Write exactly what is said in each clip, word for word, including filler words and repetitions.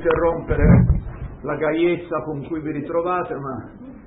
interrompere la gaiezza con cui vi ritrovate, ma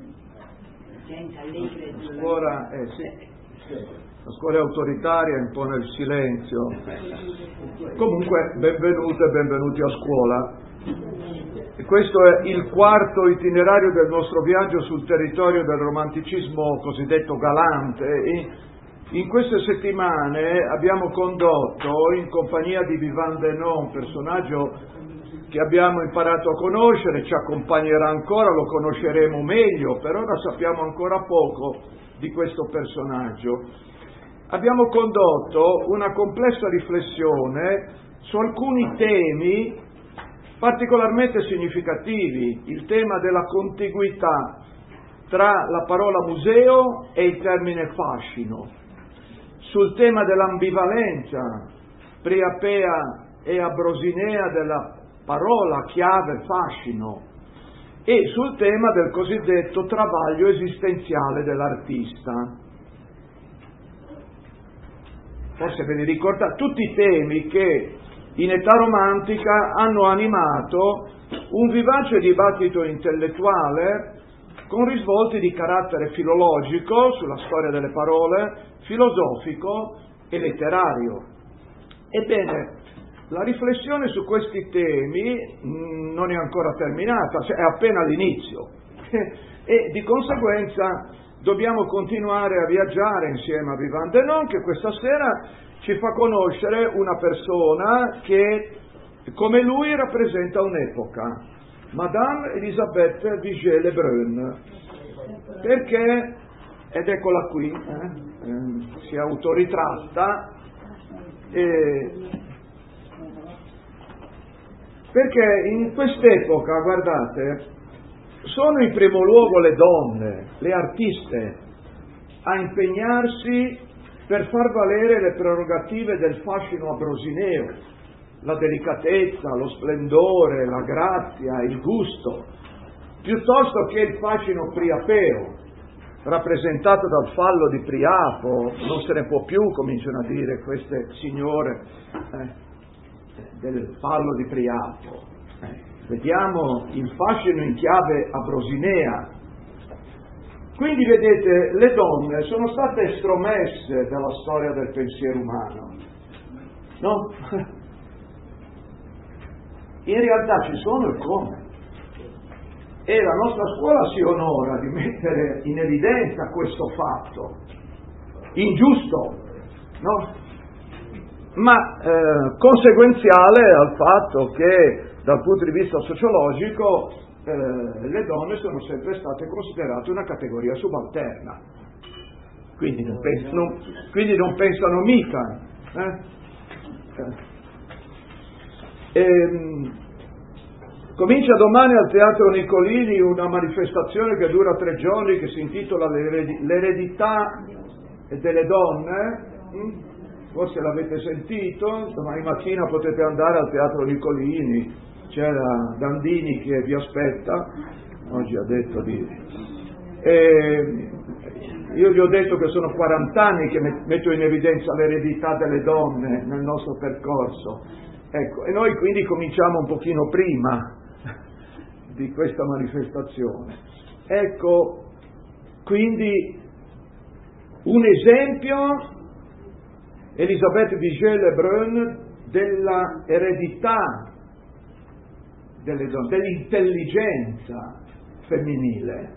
la scuola, eh, sì, la scuola è autoritaria, impone il silenzio. Comunque, benvenute e benvenuti a scuola. E questo è il quarto itinerario del nostro viaggio sul territorio del romanticismo cosiddetto galante. E in queste settimane abbiamo condotto, in compagnia di Vivant Denon, un personaggio che abbiamo imparato a conoscere, ci accompagnerà ancora, lo conosceremo meglio, per ora sappiamo ancora poco di questo personaggio. Abbiamo condotto una complessa riflessione su alcuni temi particolarmente significativi: il tema della contiguità tra la parola museo e il termine fascino, sul tema dell'ambivalenza priapea e abrosinea della parola chiave fascino e sul tema del cosiddetto travaglio esistenziale dell'artista. Forse ve li ricordate, tutti i temi che in età romantica hanno animato un vivace dibattito intellettuale con risvolti di carattere filologico sulla storia delle parole, filosofico e letterario. Ebbene, la riflessione su questi temi mh, non è ancora terminata, cioè è appena all'inizio e di conseguenza dobbiamo continuare a viaggiare insieme a Vivant Denon, che questa sera ci fa conoscere una persona che, come lui, rappresenta un'epoca, Madame Elisabeth Vigée-Lebrun, perché, ed eccola qui, eh, eh, si autoritratta, eh, perché in quest'epoca, guardate, sono in primo luogo le donne, le artiste, a impegnarsi per far valere le prerogative del fascino abrosineo, la delicatezza, lo splendore, la grazia, il gusto, piuttosto che il fascino priapeo, rappresentato dal fallo di Priapo. Non se ne può più, cominciano a dire queste signore, eh, del fallo di Priapo. Eh, vediamo il fascino in chiave abrosinea. Quindi vedete, le donne sono state estromesse dalla storia del pensiero umano, no? In realtà ci sono e come. E la nostra scuola si onora di mettere in evidenza questo fatto, ingiusto, no? Ma eh, conseguenziale al fatto che dal punto di vista sociologico eh, le donne sono sempre state considerate una categoria subalterna, quindi non, pens- non, quindi non pensano mica. Eh? Eh. Ehm, comincia domani al Teatro Nicolini una manifestazione che dura tre giorni, che si intitola L'eredità delle donne. Hm? Forse l'avete sentito, domani mattina potete andare al Teatro Nicolini, c'era Dandini che vi aspetta, oggi ha detto di... E io gli ho detto che sono quaranta anni che metto in evidenza l'eredità delle donne nel nostro percorso, ecco, e noi quindi cominciamo un pochino prima di questa manifestazione. Ecco, quindi un esempio, Elisabeth Vigée-Lebrun, della eredità delle donne, dell'intelligenza femminile.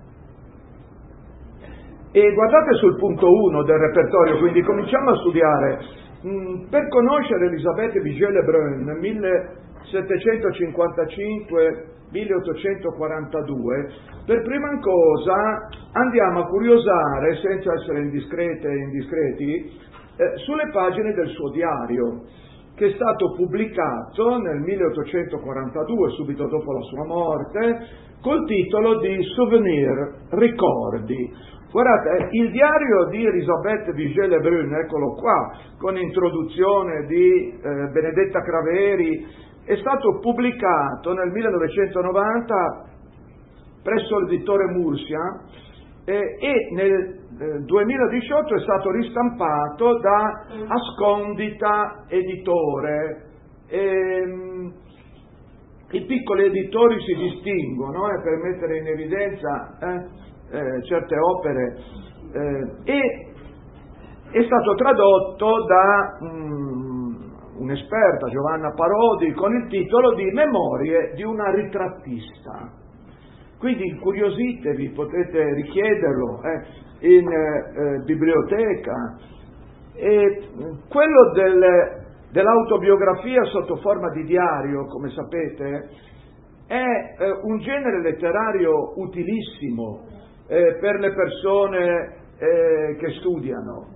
E guardate sul punto uno del repertorio, quindi cominciamo a studiare. Mm, per conoscere Elisabeth Vigée-Lebrun, millesettecentocinquantacinque milleottocentoquarantadue, per prima cosa andiamo a curiosare, senza essere indiscrete e indiscreti, Eh, sulle pagine del suo diario, che è stato pubblicato nel milleottocentoquarantadue, subito dopo la sua morte, col titolo di Souvenir, ricordi. Guardate, il diario di Elisabeth Vigée-Lebrun, eccolo qua, con introduzione di eh, Benedetta Craveri, è stato pubblicato nel millenovecentonovanta presso l'editore Mursia eh, e nel eh, duemiladiciotto è stato ristampato da Ascondita Editore. E, i piccoli editori si distinguono eh, per mettere in evidenza eh, eh, certe opere eh, e è stato tradotto da um, un'esperta, Giovanna Parodi, con il titolo di Memorie di una ritrattista. Quindi incuriositevi, potete richiederlo eh, in eh, biblioteca. E quello del, dell'autobiografia sotto forma di diario, come sapete, è eh, un genere letterario utilissimo eh, per le persone eh, che studiano.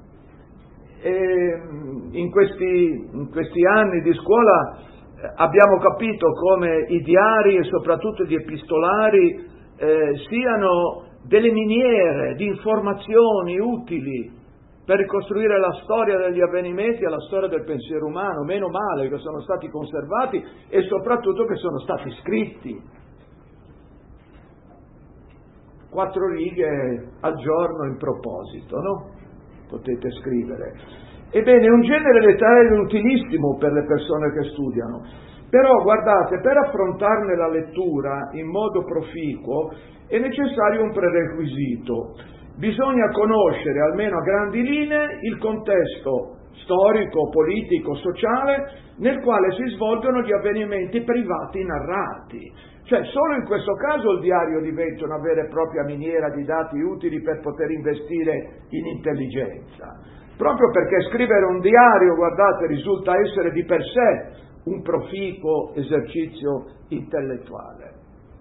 E in questi, in questi anni di scuola eh, abbiamo capito come i diari e soprattutto gli epistolari eh, siano delle miniere di informazioni utili per ricostruire la storia degli avvenimenti e la storia del pensiero umano. Meno male che sono stati conservati e soprattutto che sono stati scritti. Quattro righe al giorno in proposito, no? Potete scrivere. Ebbene, è un genere letterario utilissimo per le persone che studiano, però guardate, per affrontarne la lettura in modo proficuo è necessario un prerequisito: bisogna conoscere, almeno a grandi linee, il contesto storico, politico, sociale nel quale si svolgono gli avvenimenti privati narrati. Cioè, solo in questo caso il diario diventa una vera e propria miniera di dati utili per poter investire in intelligenza. Proprio perché scrivere un diario, guardate, risulta essere di per sé un proficuo esercizio intellettuale.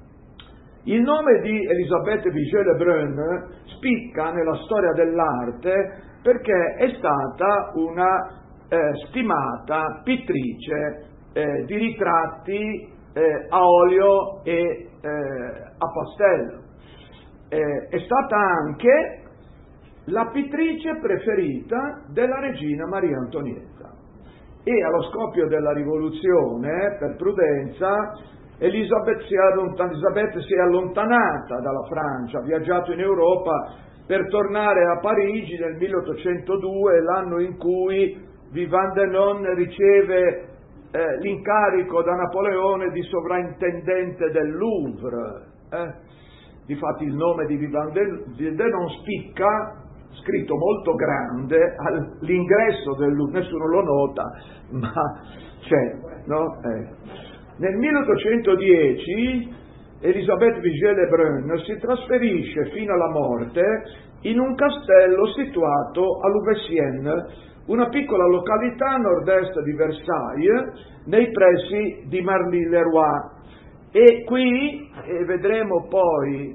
Il nome di Elisabeth Vigée-Lebrun spicca nella storia dell'arte perché è stata una eh, stimata pittrice eh, di ritratti Eh, a olio e eh, a pastello. Eh, è stata anche la pittrice preferita della regina Maria Antonietta e allo scoppio della rivoluzione, per prudenza, Elisabeth si, Elisabeth si è allontanata dalla Francia, ha viaggiato in Europa per tornare a Parigi nel milleottocentodue, l'anno in cui Vivant Denon riceve Eh, l'incarico da Napoleone di sovrintendente del Louvre. Eh? Difatti il nome di Vivant Denon spicca, scritto molto grande, all'ingresso del Louvre, nessuno lo nota, ma c'è, no? Eh. Nel milleottocentodieci Elisabeth Vigée-Lebrun si trasferisce fino alla morte in un castello situato a Louveciennes, una piccola località a nord-est di Versailles, nei pressi di Marly-le-Roi. E qui e vedremo poi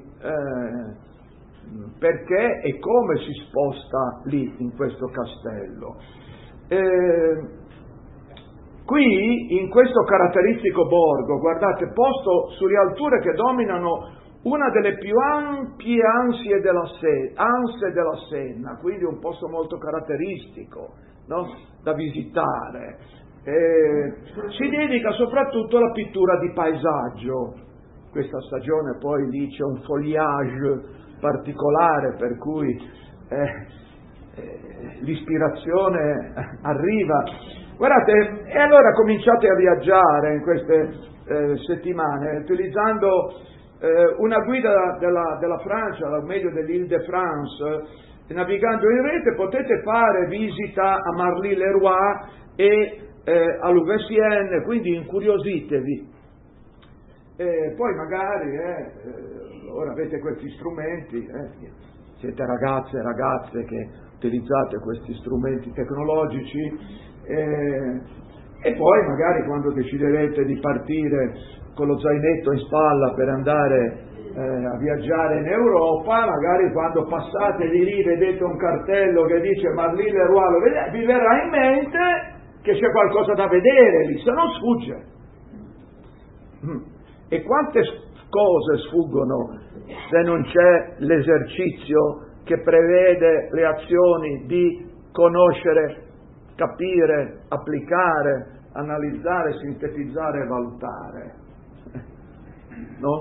eh, perché e come si sposta lì, in questo castello. Eh, qui, in questo caratteristico borgo, guardate, posto sulle alture che dominano una delle più ampie ansie della Se- anse della Senna, quindi un posto molto caratteristico, no? Da visitare. Eh, si dedica soprattutto alla pittura di paesaggio. Questa stagione poi lì c'è un foliage particolare per cui eh, eh, l'ispirazione arriva. Guardate, e allora cominciate a viaggiare in queste eh, settimane utilizzando Eh, una guida della, della Francia, o meglio dell'Île-de-France, eh, navigando in rete potete fare visita a Marly-le-Roi e eh, a Louveciennes, quindi incuriositevi. Eh, poi magari, eh, eh, ora avete questi strumenti, eh, siete ragazze e ragazze che utilizzate questi strumenti tecnologici, eh, e poi magari quando deciderete di partire con lo zainetto in spalla per andare eh, a viaggiare in Europa, magari quando passate di lì vedete un cartello che dice Marly-le-Roi, vi verrà in mente che c'è qualcosa da vedere lì, se no sfugge. E quante cose sfuggono se non c'è l'esercizio che prevede le azioni di conoscere, capire, applicare, analizzare, sintetizzare e valutare. No?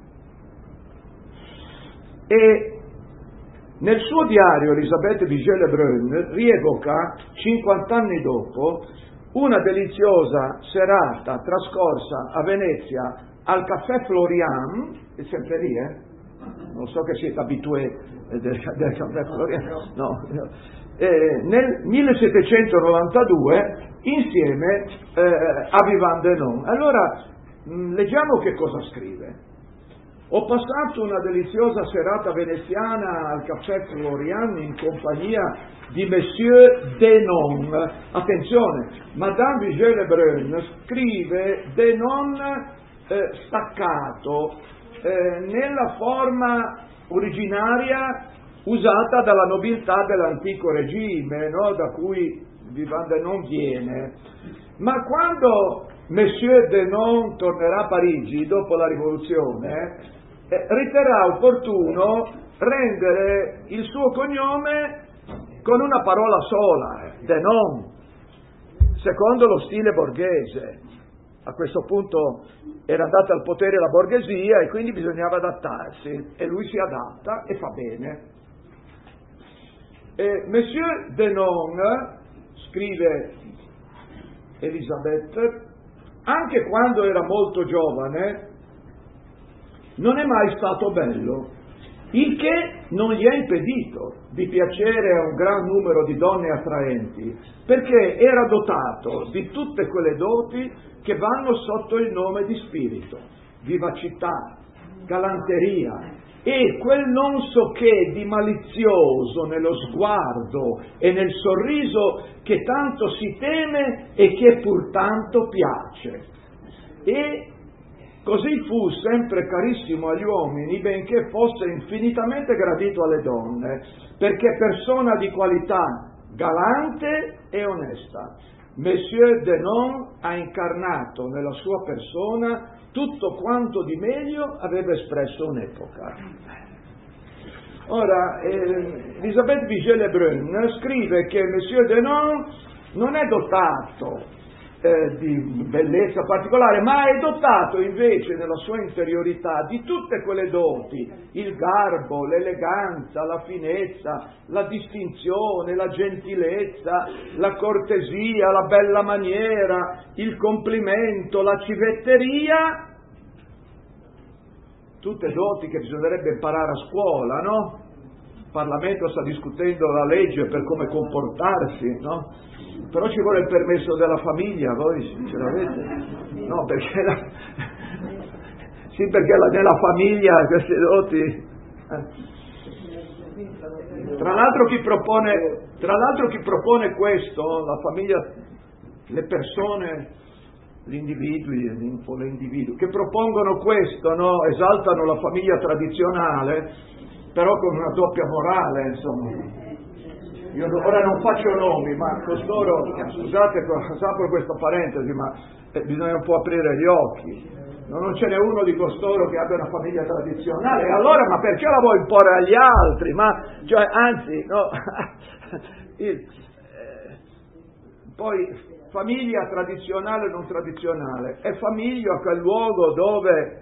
E nel suo diario Elisabeth Vigée-Lebrun rievoca, cinquanta anni dopo, una deliziosa serata trascorsa a Venezia al Caffè Florian, è sempre lì, eh? Non so che siete abitué del, del Caffè Florian, no, no. Eh, nel millesettecentonovantadue insieme eh, a Vivant Denon. Allora mh, leggiamo che cosa scrive. Ho passato una deliziosa serata veneziana al Caffè Florian in compagnia di Monsieur Denon. Attenzione, Madame Vigée Lebrun scrive Denon eh, staccato eh, nella forma originaria usata dalla nobiltà dell'antico regime, no? Da cui Vivant Denon viene. Ma quando Monsieur Denon tornerà a Parigi dopo la rivoluzione, eh, riterrà opportuno rendere il suo cognome con una parola sola, eh, Denon, secondo lo stile borghese. A questo punto era andata al potere la borghesia e quindi bisognava adattarsi, e lui si adatta e fa bene. E Monsieur Denon, scrive Elisabeth, anche quando era molto giovane, non è mai stato bello, il che non gli è impedito di piacere a un gran numero di donne attraenti, perché era dotato di tutte quelle doti che vanno sotto il nome di spirito, vivacità, galanteria, e quel non so che di malizioso nello sguardo e nel sorriso che tanto si teme e che pur tanto piace. E così fu sempre carissimo agli uomini, benché fosse infinitamente gradito alle donne, perché persona di qualità, galante e onesta. Monsieur Denon ha incarnato nella sua persona tutto quanto di meglio aveva espresso un'epoca. Ora, eh, Elisabeth Vigée Lebrun scrive che Monsieur Denon non è dotato eh, di bellezza particolare, ma è dotato invece nella sua interiorità di tutte quelle doti, il garbo, l'eleganza, la finezza, la distinzione, la gentilezza, la cortesia, la bella maniera, il complimento, la civetteria, tutte doti che bisognerebbe imparare a scuola, no? Il Parlamento sta discutendo la legge per come comportarsi, no? Però ci vuole il permesso della famiglia, voi ce l'avete? No, perché la... sì, perché la, nella famiglia queste doti... Eh. Tra l'altro chi propone, tra l'altro chi propone questo, la famiglia, le persone, gli individui, le individui che propongono questo, no? Esaltano la famiglia tradizionale, però con una doppia morale, insomma. Io ora non faccio nomi, ma costoro, scusate, apro questa parentesi, ma eh, bisogna un po' aprire gli occhi. No, non ce n'è uno di costoro che abbia una famiglia tradizionale, e allora ma perché la vuoi imporre agli altri? Ma, cioè, anzi, no, il, eh, poi famiglia tradizionale o non tradizionale, è famiglia quel luogo dove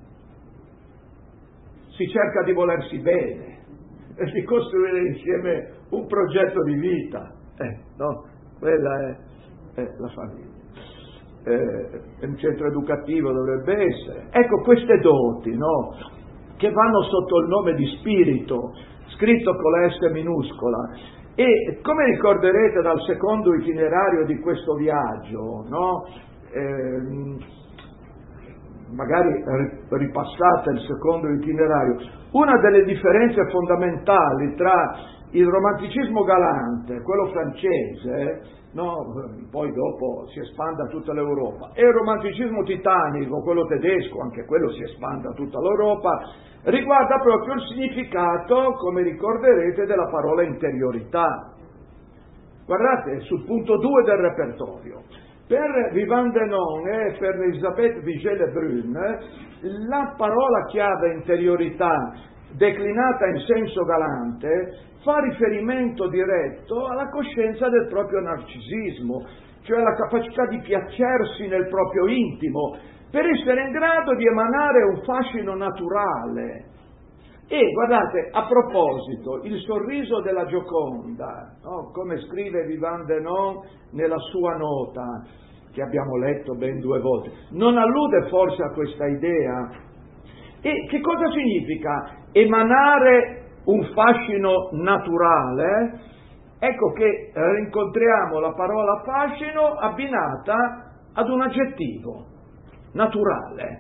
si cerca di volersi bene e di costruire insieme un progetto di vita, eh, no? Quella è, è la famiglia. Eh, è un centro educativo, dovrebbe essere. Ecco queste doti, no? Che vanno sotto il nome di spirito, scritto con la S minuscola. E come ricorderete dal secondo itinerario di questo viaggio, no? Eh, magari ripassate il secondo itinerario, una delle differenze fondamentali tra il romanticismo galante, quello francese, no? Poi dopo si espande a tutta l'Europa, e il romanticismo titanico, quello tedesco, anche quello si espande a tutta l'Europa, riguarda proprio il significato, come ricorderete, della parola interiorità. Guardate, sul punto due del repertorio. Per Vivant Denon e per Elisabeth Vigée Lebrun, la parola chiave interiorità, declinata in senso galante, fa riferimento diretto alla coscienza del proprio narcisismo, cioè alla capacità di piacersi nel proprio intimo, per essere in grado di emanare un fascino naturale, E guardate, a proposito, il sorriso della Gioconda, no? Come scrive Vivant Denon nella sua nota, che abbiamo letto ben due volte, non allude forse a questa idea? E che cosa significa emanare un fascino naturale? Ecco che rincontriamo la parola fascino abbinata ad un aggettivo, naturale.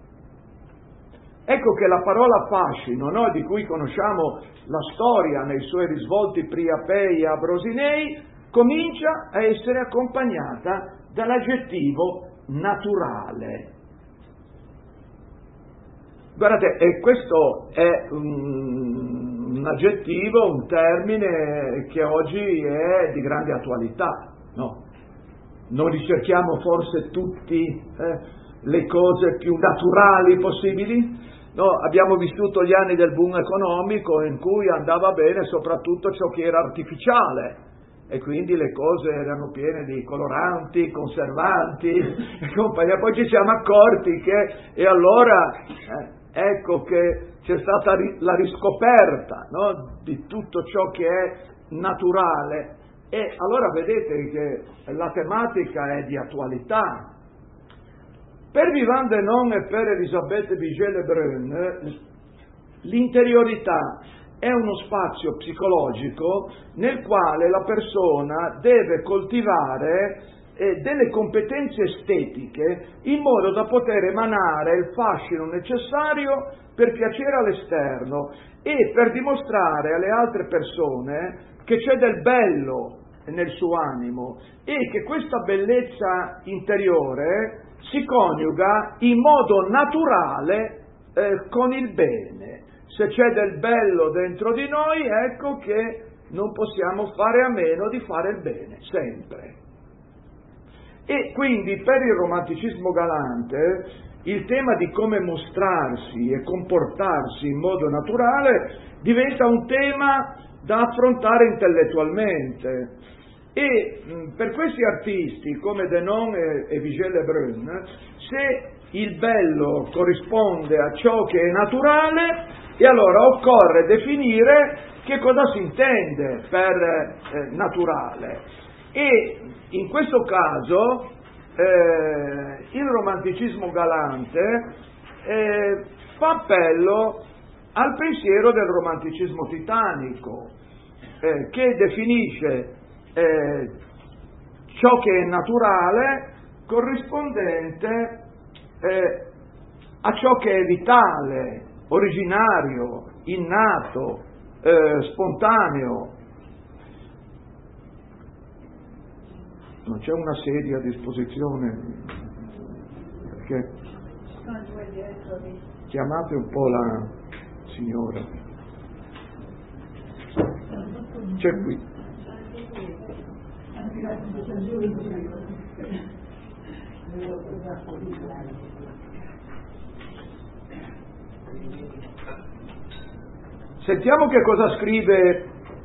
Ecco che la parola fascino, no, di cui conosciamo la storia nei suoi risvolti priapei e abrosinei, comincia a essere accompagnata dall'aggettivo naturale. Guardate, e questo è un, un aggettivo, un termine che oggi è di grande attualità, no? Non ricerchiamo forse tutti eh, le cose più naturali possibili? No, abbiamo vissuto gli anni del boom economico in cui andava bene soprattutto ciò che era artificiale e quindi le cose erano piene di coloranti, conservanti e compagnia. Poi ci siamo accorti che, e allora eh, ecco che c'è stata la riscoperta, no, di tutto ciò che è naturale, e allora vedete che la tematica è di attualità. Per Vivant Denon e per Elisabeth Vigée-Lebrun l'interiorità è uno spazio psicologico nel quale la persona deve coltivare eh, delle competenze estetiche in modo da poter emanare il fascino necessario per piacere all'esterno e per dimostrare alle altre persone che c'è del bello nel suo animo e che questa bellezza interiore si coniuga in modo naturale eh, con il bene. Se c'è del bello dentro di noi, ecco che non possiamo fare a meno di fare il bene, sempre. E quindi per il romanticismo galante il tema di come mostrarsi e comportarsi in modo naturale diventa un tema da affrontare intellettualmente. E mh, per questi artisti come Denon e, e Vigée-Lebrun, se il bello corrisponde a ciò che è naturale, e allora occorre definire che cosa si intende per eh, naturale. E in questo caso eh, il romanticismo galante eh, fa appello al pensiero del romanticismo titanico, eh, che definisce eh, ciò che è naturale corrispondente eh, a ciò che è vitale, originario, innato, eh, spontaneo. Non c'è una sedia a disposizione, perché chiamate un po' la signora. C'è qui. Sentiamo che cosa scrive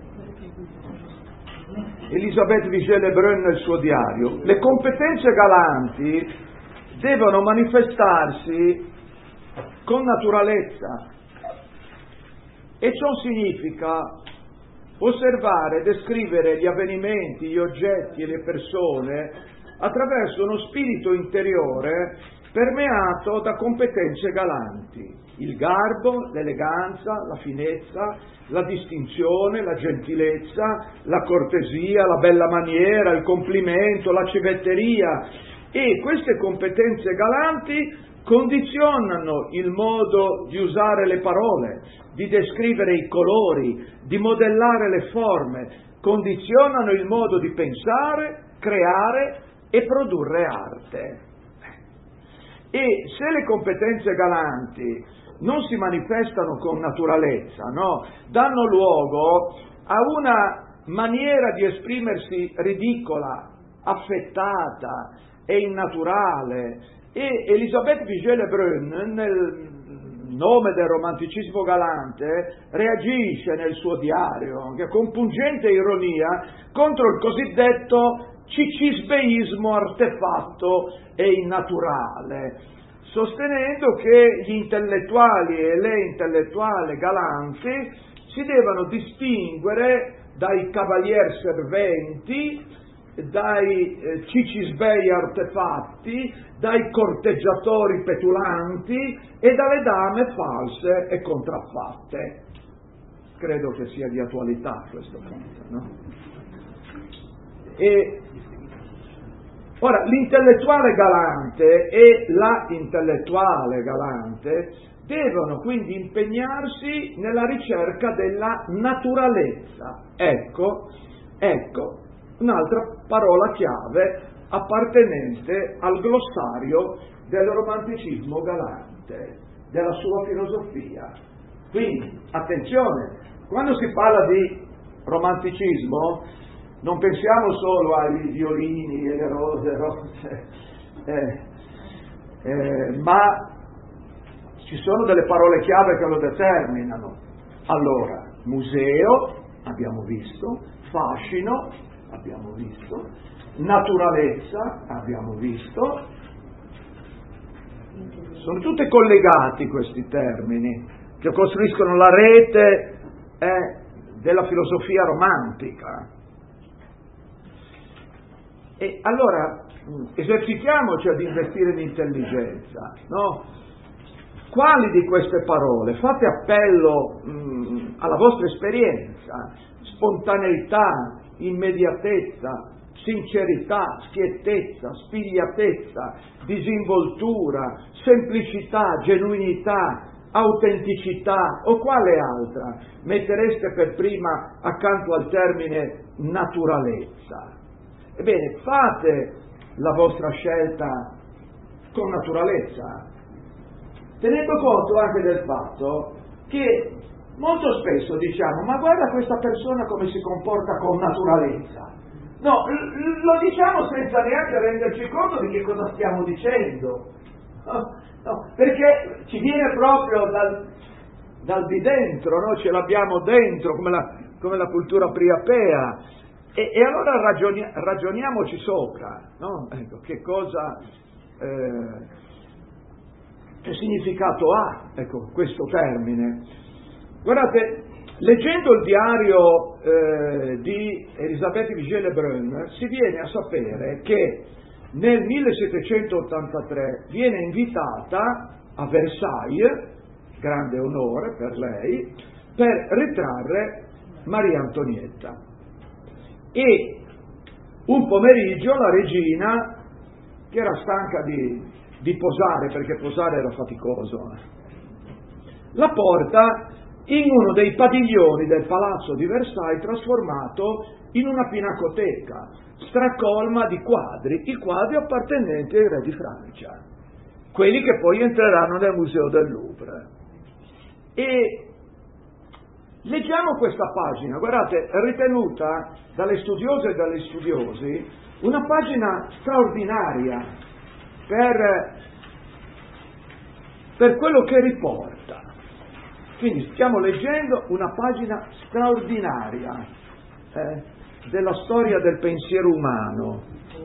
Elisabeth Vigée-Lebrun nel suo diario. Le competenze galanti devono manifestarsi con naturalezza, e ciò significa osservare e descrivere gli avvenimenti, gli oggetti e le persone attraverso uno spirito interiore permeato da competenze galanti. Il garbo, l'eleganza, la finezza, la distinzione, la gentilezza, la cortesia, la bella maniera, il complimento, la civetteria. E queste competenze galanti condizionano il modo di usare le parole, di descrivere i colori, di modellare le forme, condizionano il modo di pensare, creare e produrre arte. E se le competenze galanti non si manifestano con naturalezza, no? Danno luogo a una maniera di esprimersi ridicola, affettata e innaturale. E Elisabeth Vigée-Lebrun, nel nome del romanticismo galante, reagisce nel suo diario con pungente ironia contro il cosiddetto cicisbeismo artefatto e innaturale. sostenendo che gli intellettuali e le intellettuali galanti si devono distinguere dai cavalier serventi, dai eh, cicisbei artefatti, dai corteggiatori petulanti e dalle dame false e contraffatte. Credo che sia di attualità questo punto, no? E ora, l'intellettuale galante e la intellettuale galante devono quindi impegnarsi nella ricerca della naturalezza. Ecco, ecco, un'altra parola chiave appartenente al glossario del romanticismo galante, della sua filosofia. Quindi, attenzione, quando si parla di romanticismo non pensiamo solo ai violini e le rose, rose eh, eh, ma ci sono delle parole chiave che lo determinano. Allora, museo, abbiamo visto, fascino, abbiamo visto, naturalezza, abbiamo visto. Sono tutti collegati questi termini che costruiscono la rete eh, della filosofia romantica. E allora esercitiamoci ad investire in intelligenza, no? Quali di queste parole? Fate appello mh, alla vostra esperienza: spontaneità, immediatezza, sincerità, schiettezza, spigliatezza, disinvoltura, semplicità, genuinità, autenticità, o quale altra mettereste per prima accanto al termine naturalezza? Ebbene, fate la vostra scelta con naturalezza, tenendo conto anche del fatto che molto spesso diciamo: ma guarda questa persona come si comporta con naturalezza. No, l- lo diciamo senza neanche renderci conto di che cosa stiamo dicendo. No, no, perché ci viene proprio dal, dal di dentro, no? Ce l'abbiamo dentro, come la, come la cultura priapea. E, e allora ragioni, ragioniamoci sopra, no? Ecco, che cosa, eh, che significato ha, ecco, questo termine. Guardate, leggendo il diario eh, di Elisabeth Vigée Lebrun si viene a sapere che nel millesettecentottantatré viene invitata a Versailles, grande onore per lei, per ritrarre Maria Antonietta. E un pomeriggio la regina, che era stanca di, di posare, perché posare era faticoso, la porta in uno dei padiglioni del palazzo di Versailles, trasformato in una pinacoteca stracolma di quadri, i quadri appartenenti ai re di Francia, quelli che poi entreranno nel museo del Louvre. E leggiamo questa pagina, guardate, è ritenuta dalle studiose e dagli studiosi una pagina straordinaria per, per quello che riporta. Quindi stiamo leggendo una pagina straordinaria eh, della storia del pensiero umano.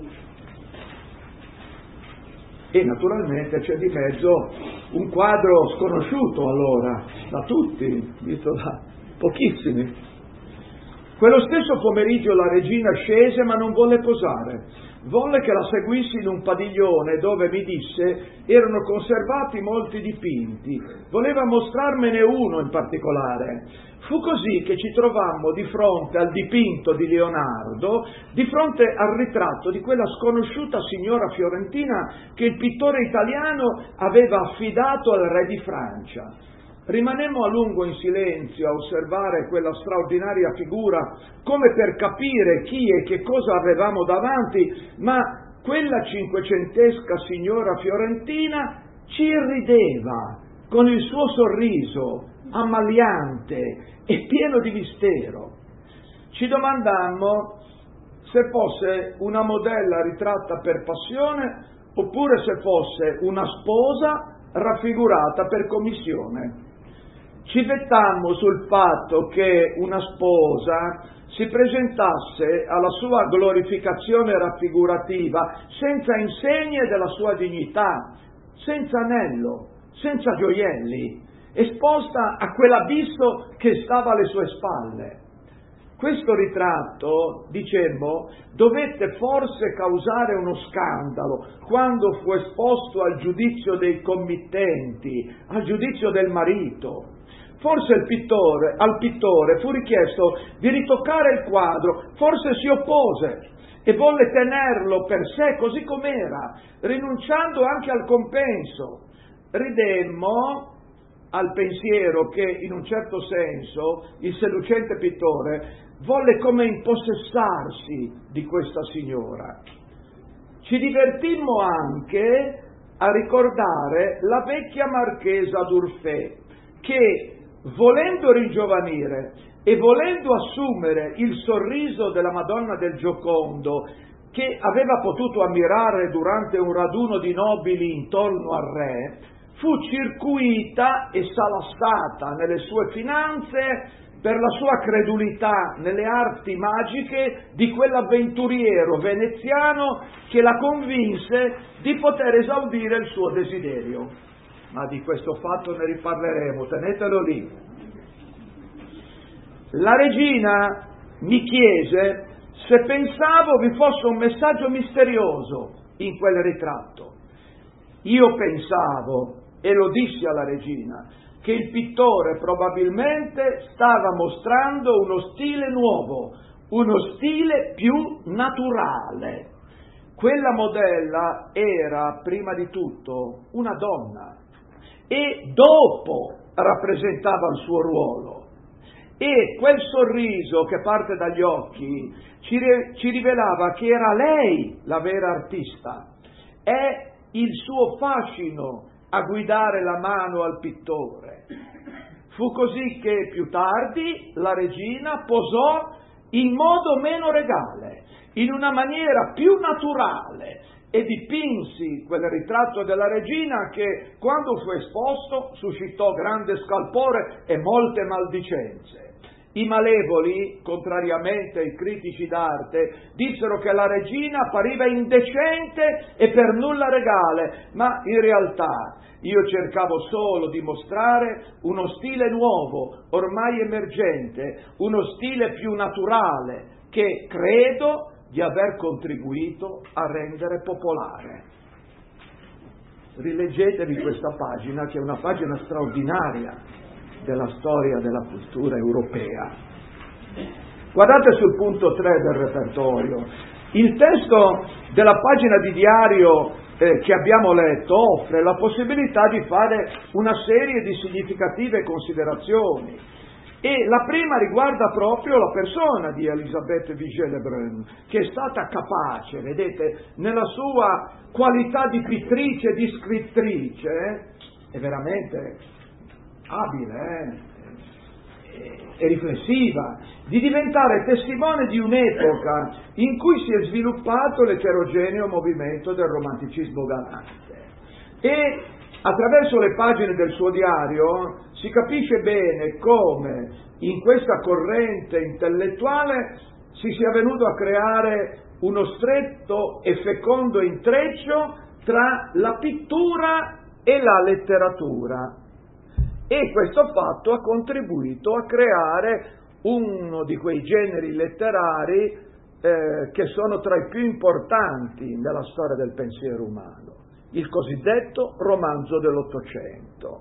E naturalmente c'è di mezzo un quadro sconosciuto allora da tutti, visto da pochissimi. Quello stesso pomeriggio la regina scese ma non volle posare. Volle che la seguissi in un padiglione dove, mi disse, erano conservati molti dipinti. Voleva mostrarmene uno in particolare. Fu così che ci trovammo di fronte al dipinto di Leonardo, di fronte al ritratto di quella sconosciuta signora fiorentina che il pittore italiano aveva affidato al re di Francia. Rimanemmo a lungo in silenzio a osservare quella straordinaria figura, come per capire chi e che cosa avevamo davanti, ma quella cinquecentesca signora fiorentina ci irrideva con il suo sorriso ammaliante e pieno di mistero. Ci domandammo se fosse una modella ritratta per passione oppure se fosse una sposa raffigurata per commissione. Ci vettammo sul fatto che una sposa si presentasse alla sua glorificazione raffigurativa senza insegne della sua dignità, senza anello, senza gioielli, esposta a quell'abisso che stava alle sue spalle. Questo ritratto, dicemmo, dovette forse causare uno scandalo quando fu esposto al giudizio dei committenti, al giudizio del marito. Forse il pittore, al pittore fu richiesto di ritoccare il quadro, forse si oppose e volle tenerlo per sé così com'era, rinunciando anche al compenso. Ridemmo al pensiero che, in un certo senso, il seducente pittore volle come impossessarsi di questa signora. Ci divertimmo anche a ricordare la vecchia marchesa d'Urfé, che, volendo ringiovanire e volendo assumere il sorriso della Madonna del Giocondo, che aveva potuto ammirare durante un raduno di nobili intorno al re, fu circuita e salassata nelle sue finanze per la sua credulità nelle arti magiche di quell'avventuriero veneziano che la convinse di poter esaudire il suo desiderio. Ma di questo fatto ne riparleremo, tenetelo lì. La regina mi chiese se pensavo vi fosse un messaggio misterioso in quel ritratto. Io pensavo, e lo dissi alla regina, che il pittore probabilmente stava mostrando uno stile nuovo, uno stile più naturale. Quella modella era, prima di tutto, una donna e dopo rappresentava il suo ruolo. E quel sorriso che parte dagli occhi ci, re- ci rivelava che era lei la vera artista. È il suo fascino a guidare la mano al pittore. Fu così che più tardi la regina posò in modo meno regale, in una maniera più naturale, e dipinsi quel ritratto della regina che, quando fu esposto, suscitò grande scalpore e molte maldicenze. I malevoli, contrariamente ai critici d'arte, dissero che la regina appariva indecente e per nulla regale, ma in realtà io cercavo solo di mostrare uno stile nuovo, ormai emergente, uno stile più naturale, che credo di aver contribuito a rendere popolare. Rileggetevi questa pagina, che è una pagina straordinaria della storia della cultura europea. Guardate sul punto tre del repertorio. Il testo della pagina di diario eh, che abbiamo letto offre la possibilità di fare una serie di significative considerazioni. E la prima riguarda proprio la persona di Elisabeth Vigée-Lebrun, che è stata capace, vedete, nella sua qualità di pittrice e di scrittrice, eh, è veramente abile eh, e riflessiva, di diventare testimone di un'epoca in cui si è sviluppato l'eterogeneo movimento del romanticismo galante. E attraverso le pagine del suo diario si capisce bene come in questa corrente intellettuale si sia venuto a creare uno stretto e fecondo intreccio tra la pittura e la letteratura, e questo fatto ha contribuito a creare uno di quei generi letterari eh, che sono tra i più importanti nella storia del pensiero umano, il cosiddetto romanzo dell'Ottocento,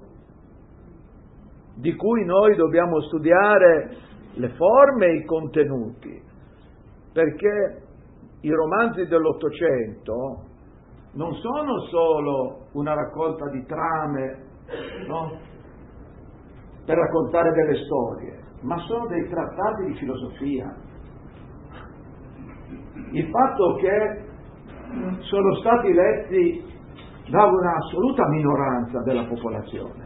di cui noi dobbiamo studiare le forme e i contenuti, perché i romanzi dell'Ottocento non sono solo una raccolta di trame, no? per raccontare delle storie, ma sono dei trattati di filosofia. Il fatto che sono stati letti da una assoluta minoranza della popolazione,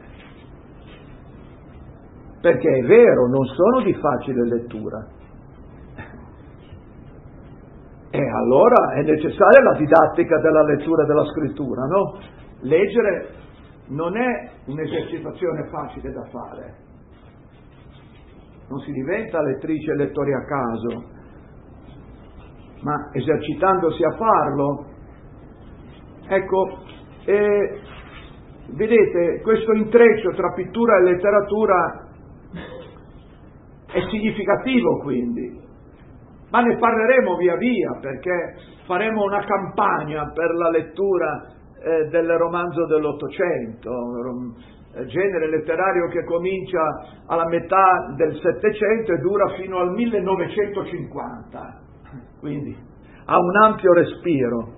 perché è vero, non sono di facile lettura, e allora è necessaria la didattica della lettura e della scrittura, no? Leggere non è un'esercitazione facile da fare, non si diventa lettrice e lettori a caso, ma esercitandosi a farlo. Ecco, eh, vedete, questo intreccio tra pittura e letteratura è significativo, quindi, ma ne parleremo via via, perché faremo una campagna per la lettura eh, del romanzo dell'Ottocento, genere letterario che comincia alla metà del Settecento e dura fino al millenovecentocinquanta, quindi ha un ampio respiro.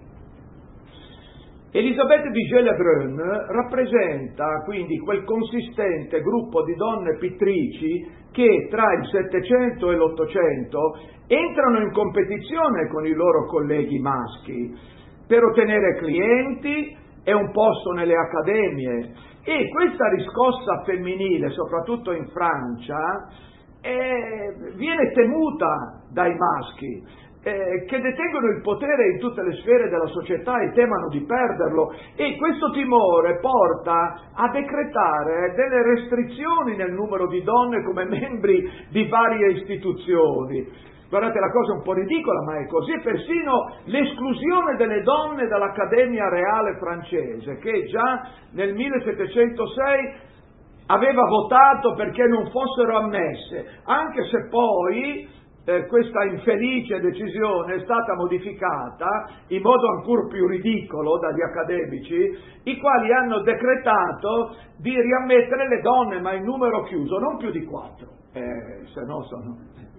Elisabeth Vigée-Lebrun rappresenta quindi quel consistente gruppo di donne pittrici che tra il Settecento e l'Ottocento entrano in competizione con i loro colleghi maschi per ottenere clienti e un posto nelle accademie, e questa riscossa femminile, soprattutto in Francia, eh, viene temuta dai maschi, Eh, che detengono il potere in tutte le sfere della società e temano di perderlo, e questo timore porta a decretare delle restrizioni nel numero di donne come membri di varie istituzioni. Guardate, la cosa è un po' ridicola, ma è così. Persino l'esclusione delle donne dall'Accademia Reale francese, che già nel millesettecentosei aveva votato perché non fossero ammesse, anche se poi Eh, questa infelice decisione è stata modificata in modo ancora più ridicolo dagli accademici, i quali hanno decretato di riammettere le donne, ma in numero chiuso, non più di quattro, eh, se no sono...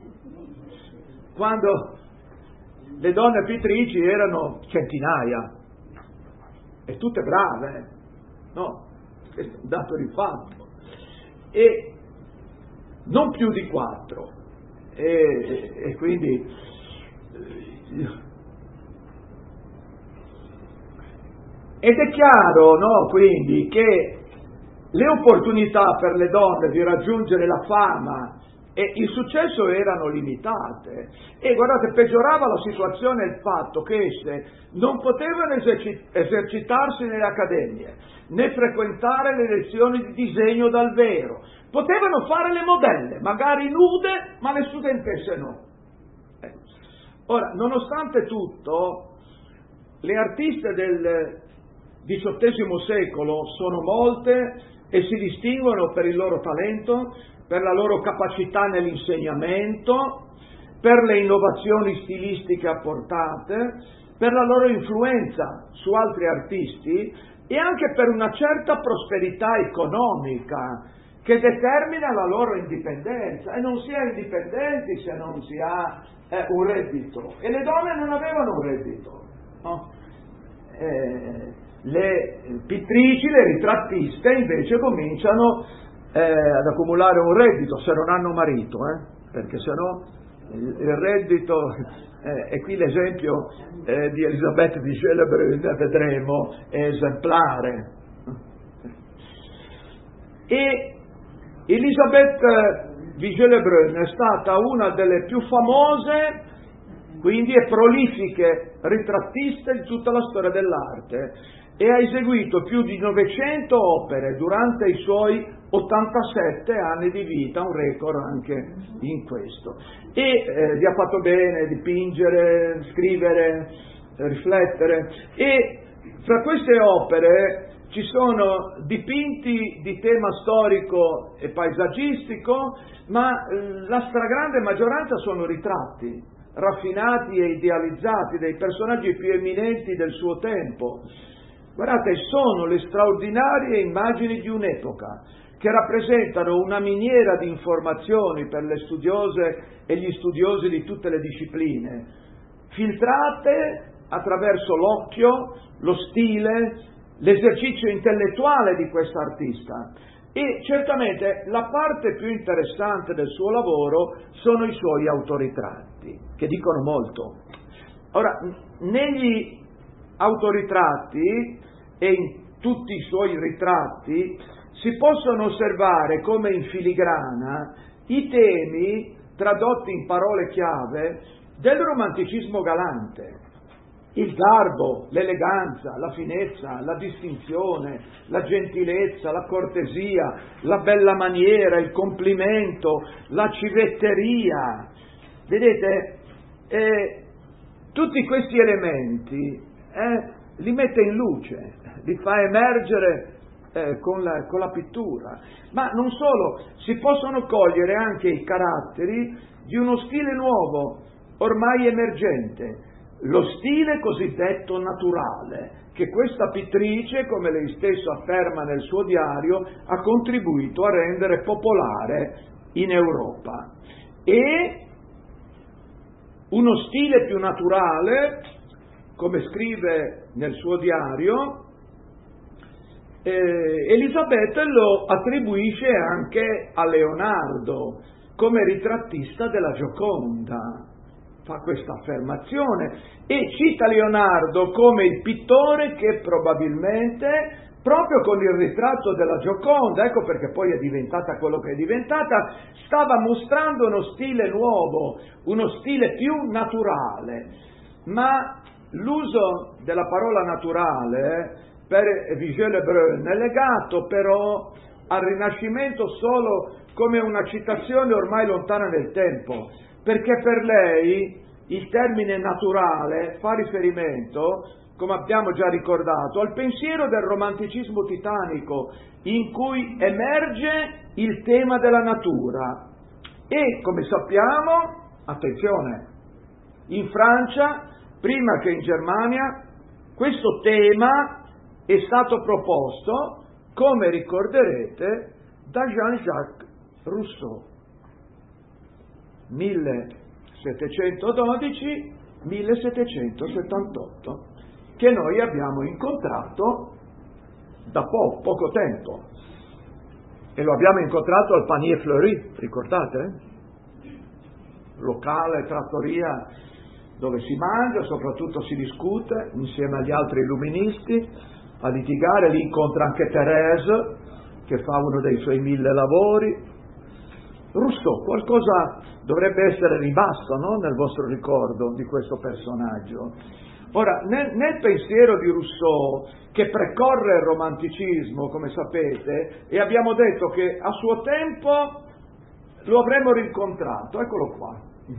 quando le donne pittrici erano centinaia, e tutte brave, no? Questo è un dato di fatto, e non più di quattro. E, e quindi ed è chiaro, no, quindi, che le opportunità per le donne di raggiungere la fama e il successo erano limitate, e guardate, peggiorava la situazione il fatto che esse non potevano eserci- esercitarsi nelle accademie né frequentare le lezioni di disegno dal vero. Potevano fare le modelle, magari nude, ma le studentesse no. Ecco. Ora, nonostante tutto, le artiste del diciottesimo secolo sono molte e si distinguono per il loro talento, per la loro capacità nell'insegnamento, per le innovazioni stilistiche apportate, per la loro influenza su altri artisti e anche per una certa prosperità economica che determina la loro indipendenza, e non si è indipendenti se non si ha eh, un reddito, e le donne non avevano un reddito, no? Eh, le pittrici, le ritrattiste invece cominciano eh, ad accumulare un reddito, se non hanno marito, eh, perché se no il, il reddito, eh, e qui l'esempio eh, di Elisabeth Vigée-Lebrun, vedremo, è esemplare. E Elisabeth Vigée-Lebrun è stata una delle più famose, quindi, e prolifiche ritrattiste di tutta la storia dell'arte, e ha eseguito più di novecento opere durante i suoi ottantasette anni di vita, un record anche in questo. E eh, gli ha fatto bene dipingere, scrivere, riflettere, e fra queste opere ci sono dipinti di tema storico e paesaggistico, ma la stragrande maggioranza sono ritratti raffinati e idealizzati dei personaggi più eminenti del suo tempo. Guardate, sono le straordinarie immagini di un'epoca che rappresentano una miniera di informazioni per le studiose e gli studiosi di tutte le discipline, filtrate attraverso l'occhio, lo stile, l'esercizio intellettuale di quest'artista. E certamente la parte più interessante del suo lavoro sono i suoi autoritratti, che dicono molto. Ora, negli autoritratti e in tutti i suoi ritratti si possono osservare come in filigrana i temi tradotti in parole chiave del romanticismo galante. Il garbo, l'eleganza, la finezza, la distinzione, la gentilezza, la cortesia, la bella maniera, il complimento, la civetteria. Vedete, eh, tutti questi elementi eh, li mette in luce, li fa emergere eh, con, la, con la pittura. Ma non solo, si possono cogliere anche i caratteri di uno stile nuovo, ormai emergente, lo stile cosiddetto naturale, che questa pittrice, come lei stesso afferma nel suo diario, ha contribuito a rendere popolare in Europa. E uno stile più naturale, come scrive nel suo diario, eh, Elisabetta lo attribuisce anche a Leonardo come ritrattista della Gioconda. Fa questa affermazione e cita Leonardo come il pittore che probabilmente, proprio con il ritratto della Gioconda, ecco perché poi è diventata quello che è diventata, stava mostrando uno stile nuovo, uno stile più naturale. Ma l'uso della parola naturale per Vigée Lebrun è legato però al Rinascimento solo come una citazione ormai lontana nel tempo, perché per lei il termine naturale fa riferimento, come abbiamo già ricordato, al pensiero del romanticismo titanico, in cui emerge il tema della natura. E, come sappiamo, attenzione, in Francia, prima che in Germania, questo tema è stato proposto, come ricorderete, da Jean-Jacques Rousseau. millesettecentododici millesettecentosettantotto, che noi abbiamo incontrato da po- poco tempo, e lo abbiamo incontrato al Panier Fleuri, ricordate? Locale, trattoria dove si mangia, soprattutto si discute insieme agli altri illuministi, a litigare. Lì incontra anche Thérèse, che fa uno dei suoi mille lavori. Rousseau, qualcosa dovrebbe essere rimasto, no? Nel vostro ricordo di questo personaggio. Ora, nel, nel pensiero di Rousseau, che precorre il romanticismo, come sapete, e abbiamo detto che a suo tempo lo avremmo rincontrato, eccolo qua,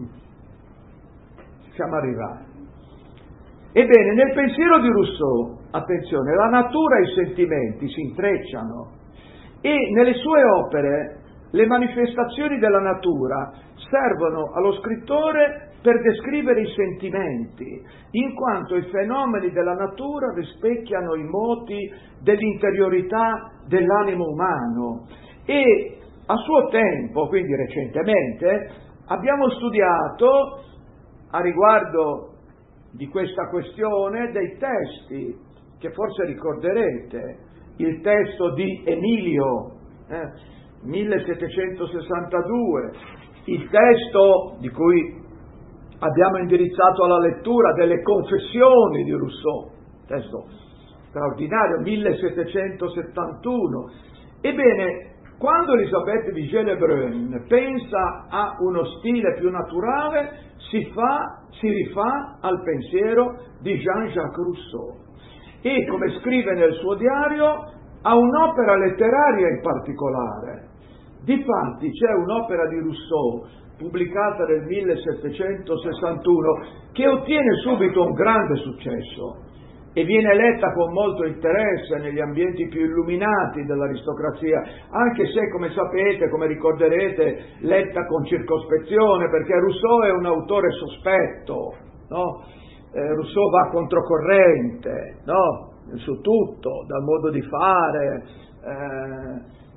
siamo arrivati. Ebbene, nel pensiero di Rousseau, attenzione, la natura e i sentimenti si intrecciano, e nelle sue opere le manifestazioni della natura servono allo scrittore per descrivere i sentimenti, in quanto i fenomeni della natura rispecchiano i moti dell'interiorità dell'animo umano. E a suo tempo, quindi recentemente, abbiamo studiato a riguardo di questa questione dei testi che forse ricorderete, il testo di Emilio, eh, millesettecentosessantadue, il testo di cui abbiamo indirizzato alla lettura delle Confessioni di Rousseau, testo straordinario, millesettecentosettantuno. Ebbene, quando Elisabeth Vigée Lebrun pensa a uno stile più naturale, si fa, si rifà al pensiero di Jean-Jacques Rousseau e, come scrive nel suo diario, a un'opera letteraria in particolare. Difatti c'è un'opera di Rousseau pubblicata nel millesettecentosessantuno che ottiene subito un grande successo e viene letta con molto interesse negli ambienti più illuminati dell'aristocrazia, anche se, come sapete, come ricorderete, letta con circospezione, perché Rousseau è un autore sospetto, no? Eh, Rousseau va controcorrente, no? Su tutto, dal modo di fare, eh,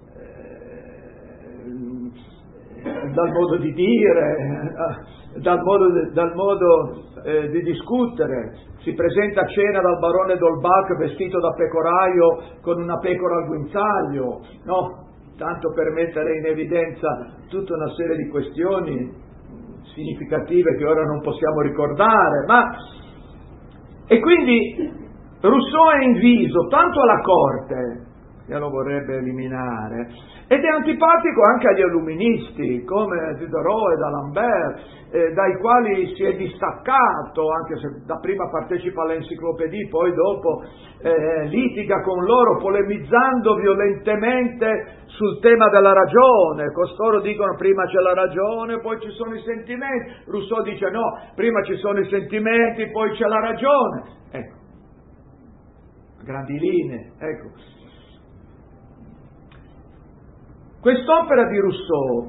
eh, dal modo di dire, eh, dal modo, de, dal modo eh, di discutere. Si presenta a cena dal barone d'Holbach vestito da pecoraio con una pecora al guinzaglio, no? Tanto per mettere in evidenza tutta una serie di questioni significative che ora non possiamo ricordare, ma e quindi Rousseau è inviso tanto alla corte, che lo vorrebbe eliminare, ed è antipatico anche agli illuministi come Diderot e d'Alembert, eh, dai quali si è distaccato, anche se dapprima partecipa alle enciclopedie, poi dopo eh, litiga con loro polemizzando violentemente sul tema della ragione. Costoro dicono prima c'è la ragione, poi ci sono i sentimenti. Rousseau dice no, prima ci sono i sentimenti, poi c'è la ragione. Ecco, grandi linee, ecco. Quest'opera di Rousseau,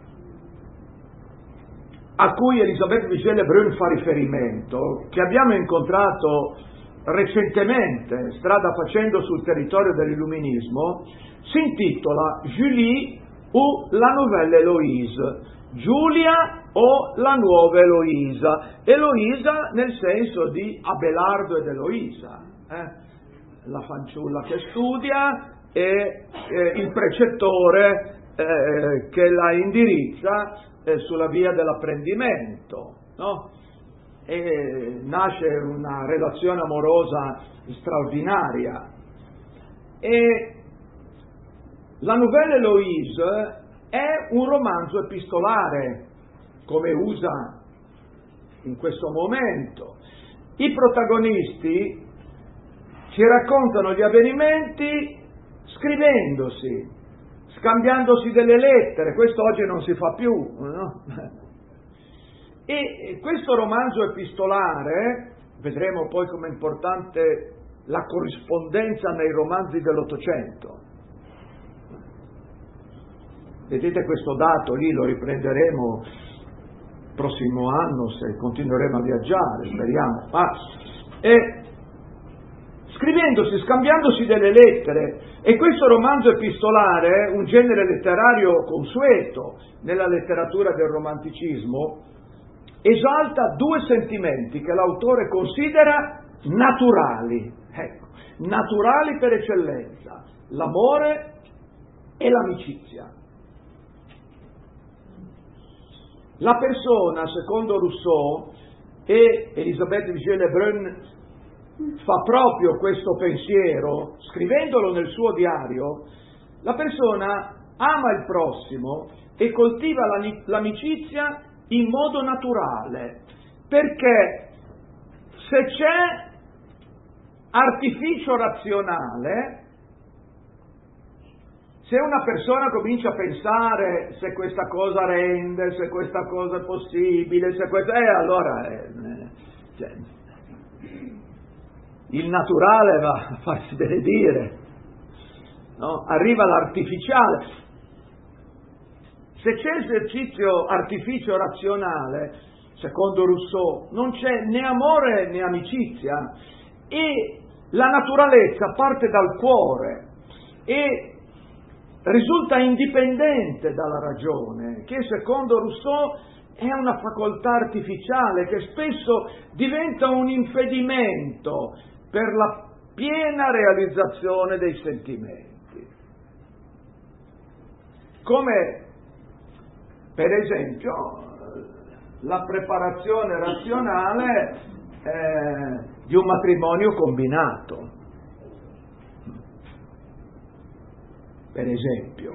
a cui Elisabeth Vigée Lebrun fa riferimento, che abbiamo incontrato recentemente, strada facendo sul territorio dell'illuminismo, si intitola Julie ou la Nouvelle Héloïse, Giulia o la nuova Eloisa, Eloisa nel senso di Abelardo ed Eloisa, eh? La fanciulla che studia e eh, il precettore eh, che la indirizza eh, sulla via dell'apprendimento, no? E nasce una relazione amorosa straordinaria. E la Nouvelle Héloïse è un romanzo epistolare, come usa in questo momento. I protagonisti ci raccontano gli avvenimenti scrivendosi, scambiandosi delle lettere. Questo oggi non si fa più, no? E questo romanzo epistolare, vedremo poi come è importante la corrispondenza nei romanzi dell'Ottocento. Vedete questo dato lì, lo riprenderemo il prossimo anno se continueremo a viaggiare, speriamo. Ah, e scrivendosi, scambiandosi delle lettere, e questo romanzo epistolare, un genere letterario consueto nella letteratura del romanticismo, esalta due sentimenti che l'autore considera naturali, ecco, naturali per eccellenza, l'amore e l'amicizia. La persona, secondo Rousseau, e Elisabeth Vigée Lebrun fa proprio questo pensiero, scrivendolo nel suo diario, la persona ama il prossimo e coltiva l'amicizia in modo naturale, perché se c'è artificio razionale, se una persona comincia a pensare se questa cosa rende, se questa cosa è possibile, se questa eh, allora eh, cioè, il naturale va a farsi benedire, no? Arriva l'artificiale. Se c'è esercizio artificio razionale, secondo Rousseau, non c'è né amore né amicizia, e la naturalezza parte dal cuore e risulta indipendente dalla ragione, che secondo Rousseau è una facoltà artificiale che spesso diventa un impedimento per la piena realizzazione dei sentimenti. Come per esempio la preparazione razionale eh, di un matrimonio combinato. Per esempio,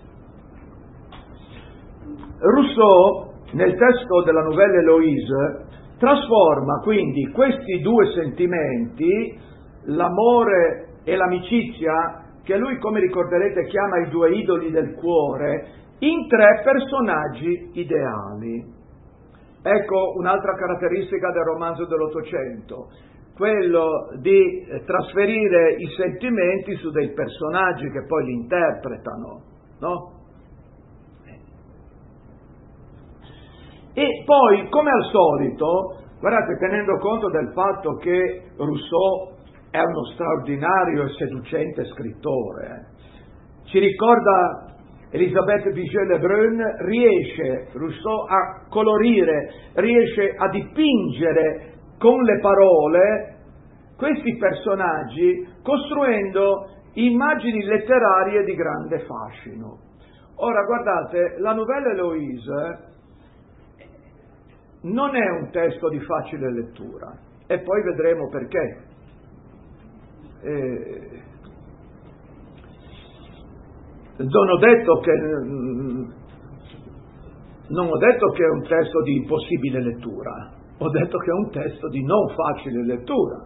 Rousseau, nel testo della Nouvelle Héloïse, trasforma quindi questi due sentimenti, l'amore e l'amicizia, che lui, come ricorderete, chiama i due idoli del cuore, in tre personaggi ideali. Ecco un'altra caratteristica del romanzo dell'Ottocento, quello di trasferire i sentimenti su dei personaggi che poi li interpretano, no? E poi, come al solito, guardate, tenendo conto del fatto che Rousseau è uno straordinario e seducente scrittore, eh, ci ricorda Elisabeth Vigée Lebrun, riesce Rousseau a colorire, riesce a dipingere con le parole questi personaggi, costruendo immagini letterarie di grande fascino. Ora guardate, la Nouvelle Héloïse non è un testo di facile lettura, e poi vedremo perché. Eh, non ho detto che non ho detto che è un testo di impossibile lettura, ho detto che è un testo di non facile lettura.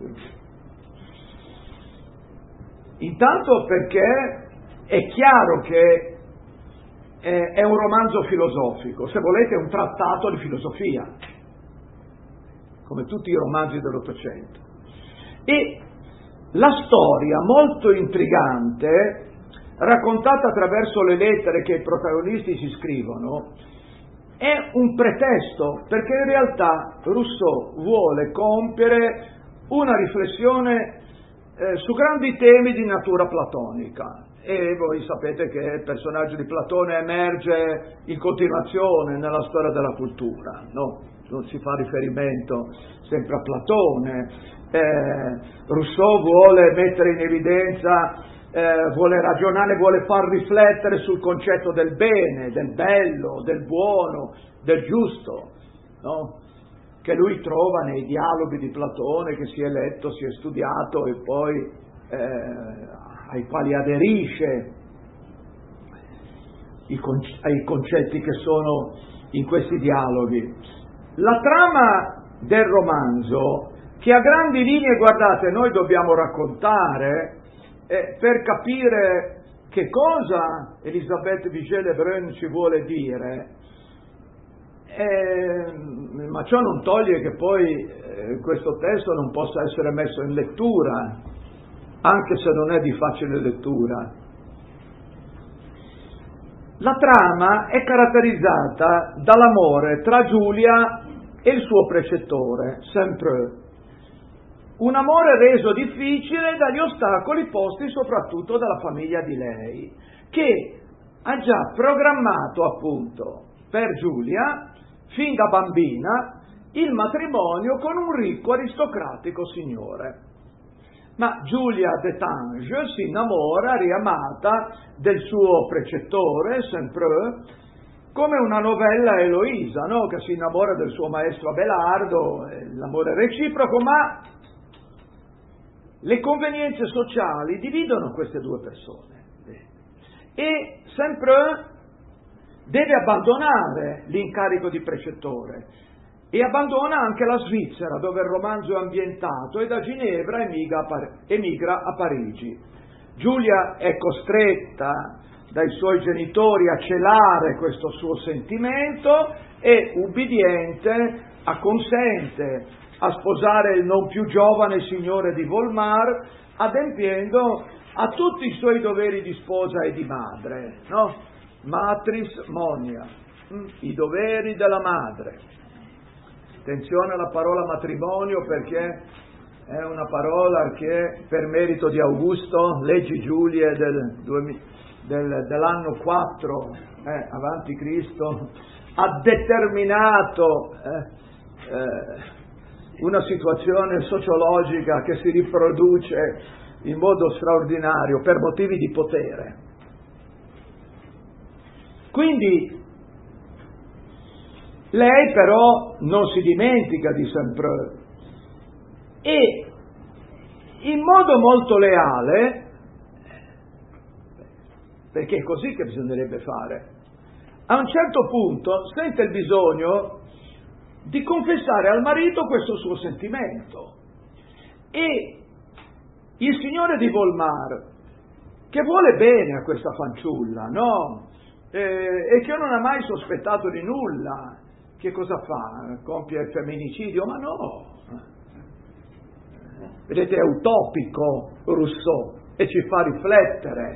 Intanto perché è chiaro che è un romanzo filosofico, se volete un trattato di filosofia, come tutti i romanzi dell'Ottocento. E la storia, molto intrigante, raccontata attraverso le lettere che i protagonisti si scrivono, è un pretesto, perché in realtà Rousseau vuole compiere una riflessione eh, su grandi temi di natura platonica. E voi sapete che il personaggio di Platone emerge in continuazione nella storia della cultura, no? Non si fa riferimento sempre a Platone. Eh, Rousseau vuole mettere in evidenza, eh, vuole ragionare, vuole far riflettere sul concetto del bene, del bello, del buono, del giusto, no? Che lui trova nei dialoghi di Platone, che si è letto, si è studiato e poi eh, ai quali aderisce, i conce- ai concetti che sono in questi dialoghi. La trama del romanzo, che a grandi linee, guardate, noi dobbiamo raccontare eh, per capire che cosa Elisabeth Vigée-Lebrun ci vuole dire, eh, ma ciò non toglie che poi eh, questo testo non possa essere messo in lettura, anche se non è di facile lettura. La trama è caratterizzata dall'amore tra Giulia e il suo precettore, Saint-Preux. Un amore reso difficile dagli ostacoli posti soprattutto dalla famiglia di lei, che ha già programmato appunto per Giulia, fin da bambina, il matrimonio con un ricco aristocratico signore. Ma Giulia d'Étanges si innamora, riamata, del suo precettore, Saint-Preux, come una novella Eloisa, no? Che si innamora del suo maestro Abelardo, l'amore reciproco, ma le convenienze sociali dividono queste due persone. E Saint-Preux deve abbandonare l'incarico di precettore e abbandona anche la Svizzera, dove il romanzo è ambientato, e da Ginevra emigra a, Par- emigra a Parigi. Giulia è costretta dai suoi genitori a celare questo suo sentimento e, ubbidiente, acconsente a sposare il non più giovane signore di Volmar, adempiendo a tutti i suoi doveri di sposa e di madre, no? Matris monia, i doveri della madre. Attenzione alla parola matrimonio, perché è una parola che, per merito di Augusto, leggi Giulie del, del, dell'anno quattro eh, avanti Cristo, ha determinato eh, eh, una situazione sociologica che si riproduce in modo straordinario per motivi di potere. Quindi lei però non si dimentica di Saint-Preux e, in modo molto leale, perché è così che bisognerebbe fare, a un certo punto sente il bisogno di confessare al marito questo suo sentimento, e il signore di Volmar, che vuole bene a questa fanciulla, no? Eh, e che non ha mai sospettato di nulla, che cosa fa? Compie il femminicidio? Ma no! Vedete, è utopico Rousseau e ci fa riflettere.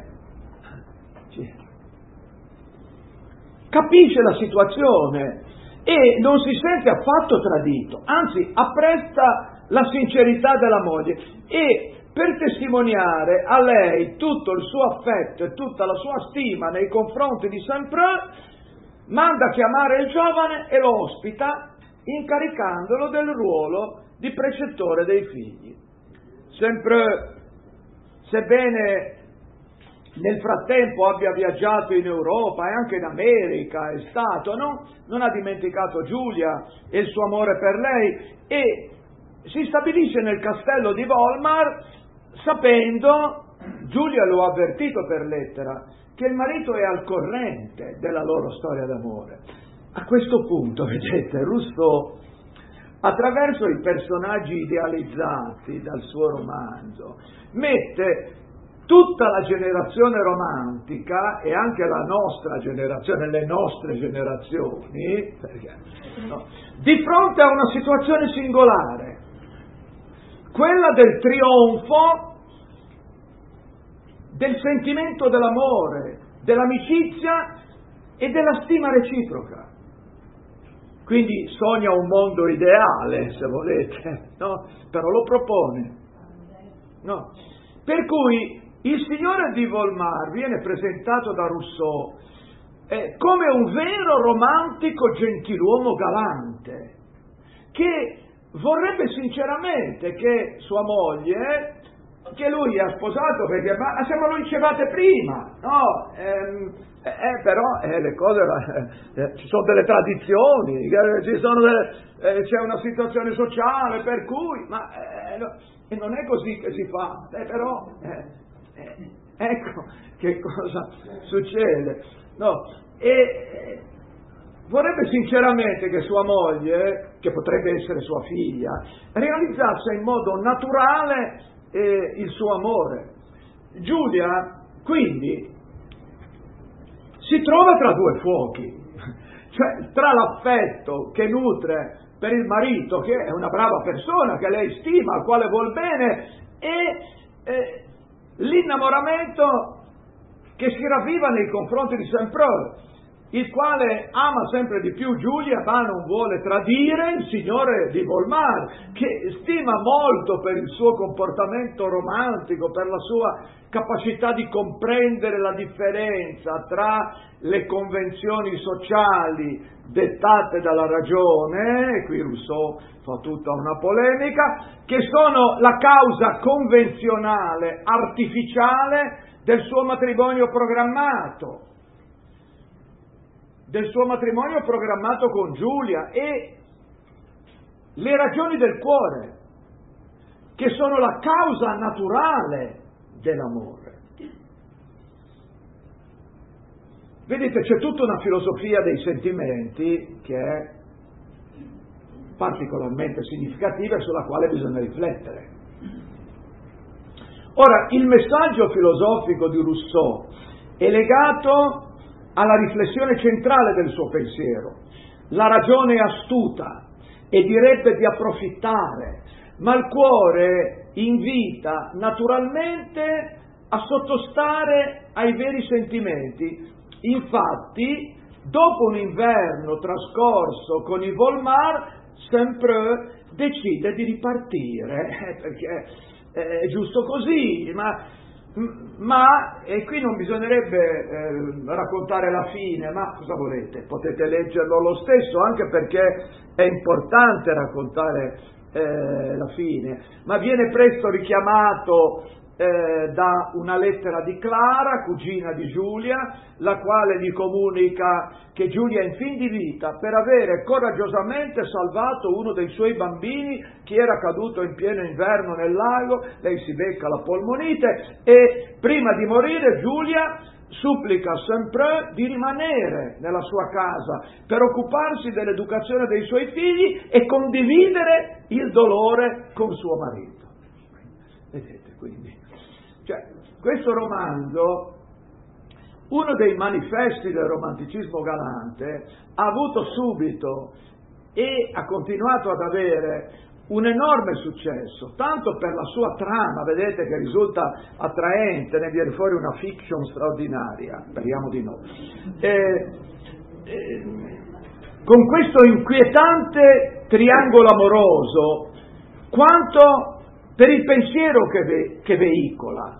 Capisce la situazione e non si sente affatto tradito, anzi apprezza la sincerità della moglie, e per testimoniare a lei tutto il suo affetto e tutta la sua stima nei confronti di Saint-Preux, manda a chiamare il giovane e lo ospita, incaricandolo del ruolo di precettore dei figli. Saint-Preux, sebbene nel frattempo abbia viaggiato in Europa e anche in America, è stato, no? Non ha dimenticato Giulia e il suo amore per lei, e si stabilisce nel castello di Volmar, sapendo, Giulia lo ha avvertito per lettera, che il marito è al corrente della loro storia d'amore. A questo punto, vedete, Rousseau, attraverso i personaggi idealizzati dal suo romanzo, mette tutta la generazione romantica e anche la nostra generazione, le nostre generazioni, perché, no, di fronte a una situazione singolare, quella del trionfo del sentimento dell'amore, dell'amicizia e della stima reciproca. Quindi sogna un mondo ideale, se volete, no? Però lo propone. No. Per cui il signore di Volmar viene presentato da Rousseau eh, come un vero romantico gentiluomo galante, che vorrebbe sinceramente che sua moglie, che lui ha sposato perché ma siamo noi incevate prima, no? Ehm, eh, però eh, le cose, eh, ci sono delle tradizioni, ci sono delle, eh, c'è una situazione sociale per cui, ma eh, no, e non è così che si fa, eh, però eh, eh, ecco che cosa succede, no? E eh, vorrebbe sinceramente che sua moglie, che potrebbe essere sua figlia, realizzasse in modo naturale eh, il suo amore. Giulia, quindi, si trova tra due fuochi, cioè tra l'affetto che nutre per il marito, che è una brava persona, che lei stima, al quale vuol bene, e eh, l'innamoramento che si ravviva nei confronti di Saint-Preux, il quale ama sempre di più Giulia, ma non vuole tradire il signore di Volmar, che stima molto per il suo comportamento romantico, per la sua capacità di comprendere la differenza tra le convenzioni sociali dettate dalla ragione, e qui Rousseau fa tutta una polemica, che sono la causa convenzionale, artificiale del suo matrimonio programmato. del suo matrimonio programmato con Giulia, e le ragioni del cuore, che sono la causa naturale dell'amore. Vedete, c'è tutta una filosofia dei sentimenti che è particolarmente significativa e sulla quale bisogna riflettere. Ora, il messaggio filosofico di Rousseau è legato alla riflessione centrale del suo pensiero. La ragione è astuta e direbbe di approfittare, ma il cuore invita naturalmente a sottostare ai veri sentimenti. Infatti, dopo un inverno trascorso con i Volmar, Saint-Preux decide di ripartire, perché è giusto così, ma Ma, e qui non bisognerebbe eh, raccontare la fine, ma cosa volete? Potete leggerlo lo stesso, anche perché è importante raccontare eh, la fine, ma viene presto richiamato eh, da una lettera di Clara, cugina di Giulia, la quale gli comunica che Giulia è in fin di vita per avere coraggiosamente salvato uno dei suoi bambini che era caduto in pieno inverno nel lago. Lei si becca la polmonite e prima di morire Giulia supplica a Saint-Preux di rimanere nella sua casa per occuparsi dell'educazione dei suoi figli e condividere il dolore con suo marito. Vedete, quindi, cioè, questo romanzo, uno dei manifesti del romanticismo galante, ha avuto subito e ha continuato ad avere un enorme successo, tanto per la sua trama, vedete, che risulta attraente, ne viene fuori una fiction straordinaria, speriamo di no, e, e, con questo inquietante triangolo amoroso, quanto per il pensiero che, ve, che veicola.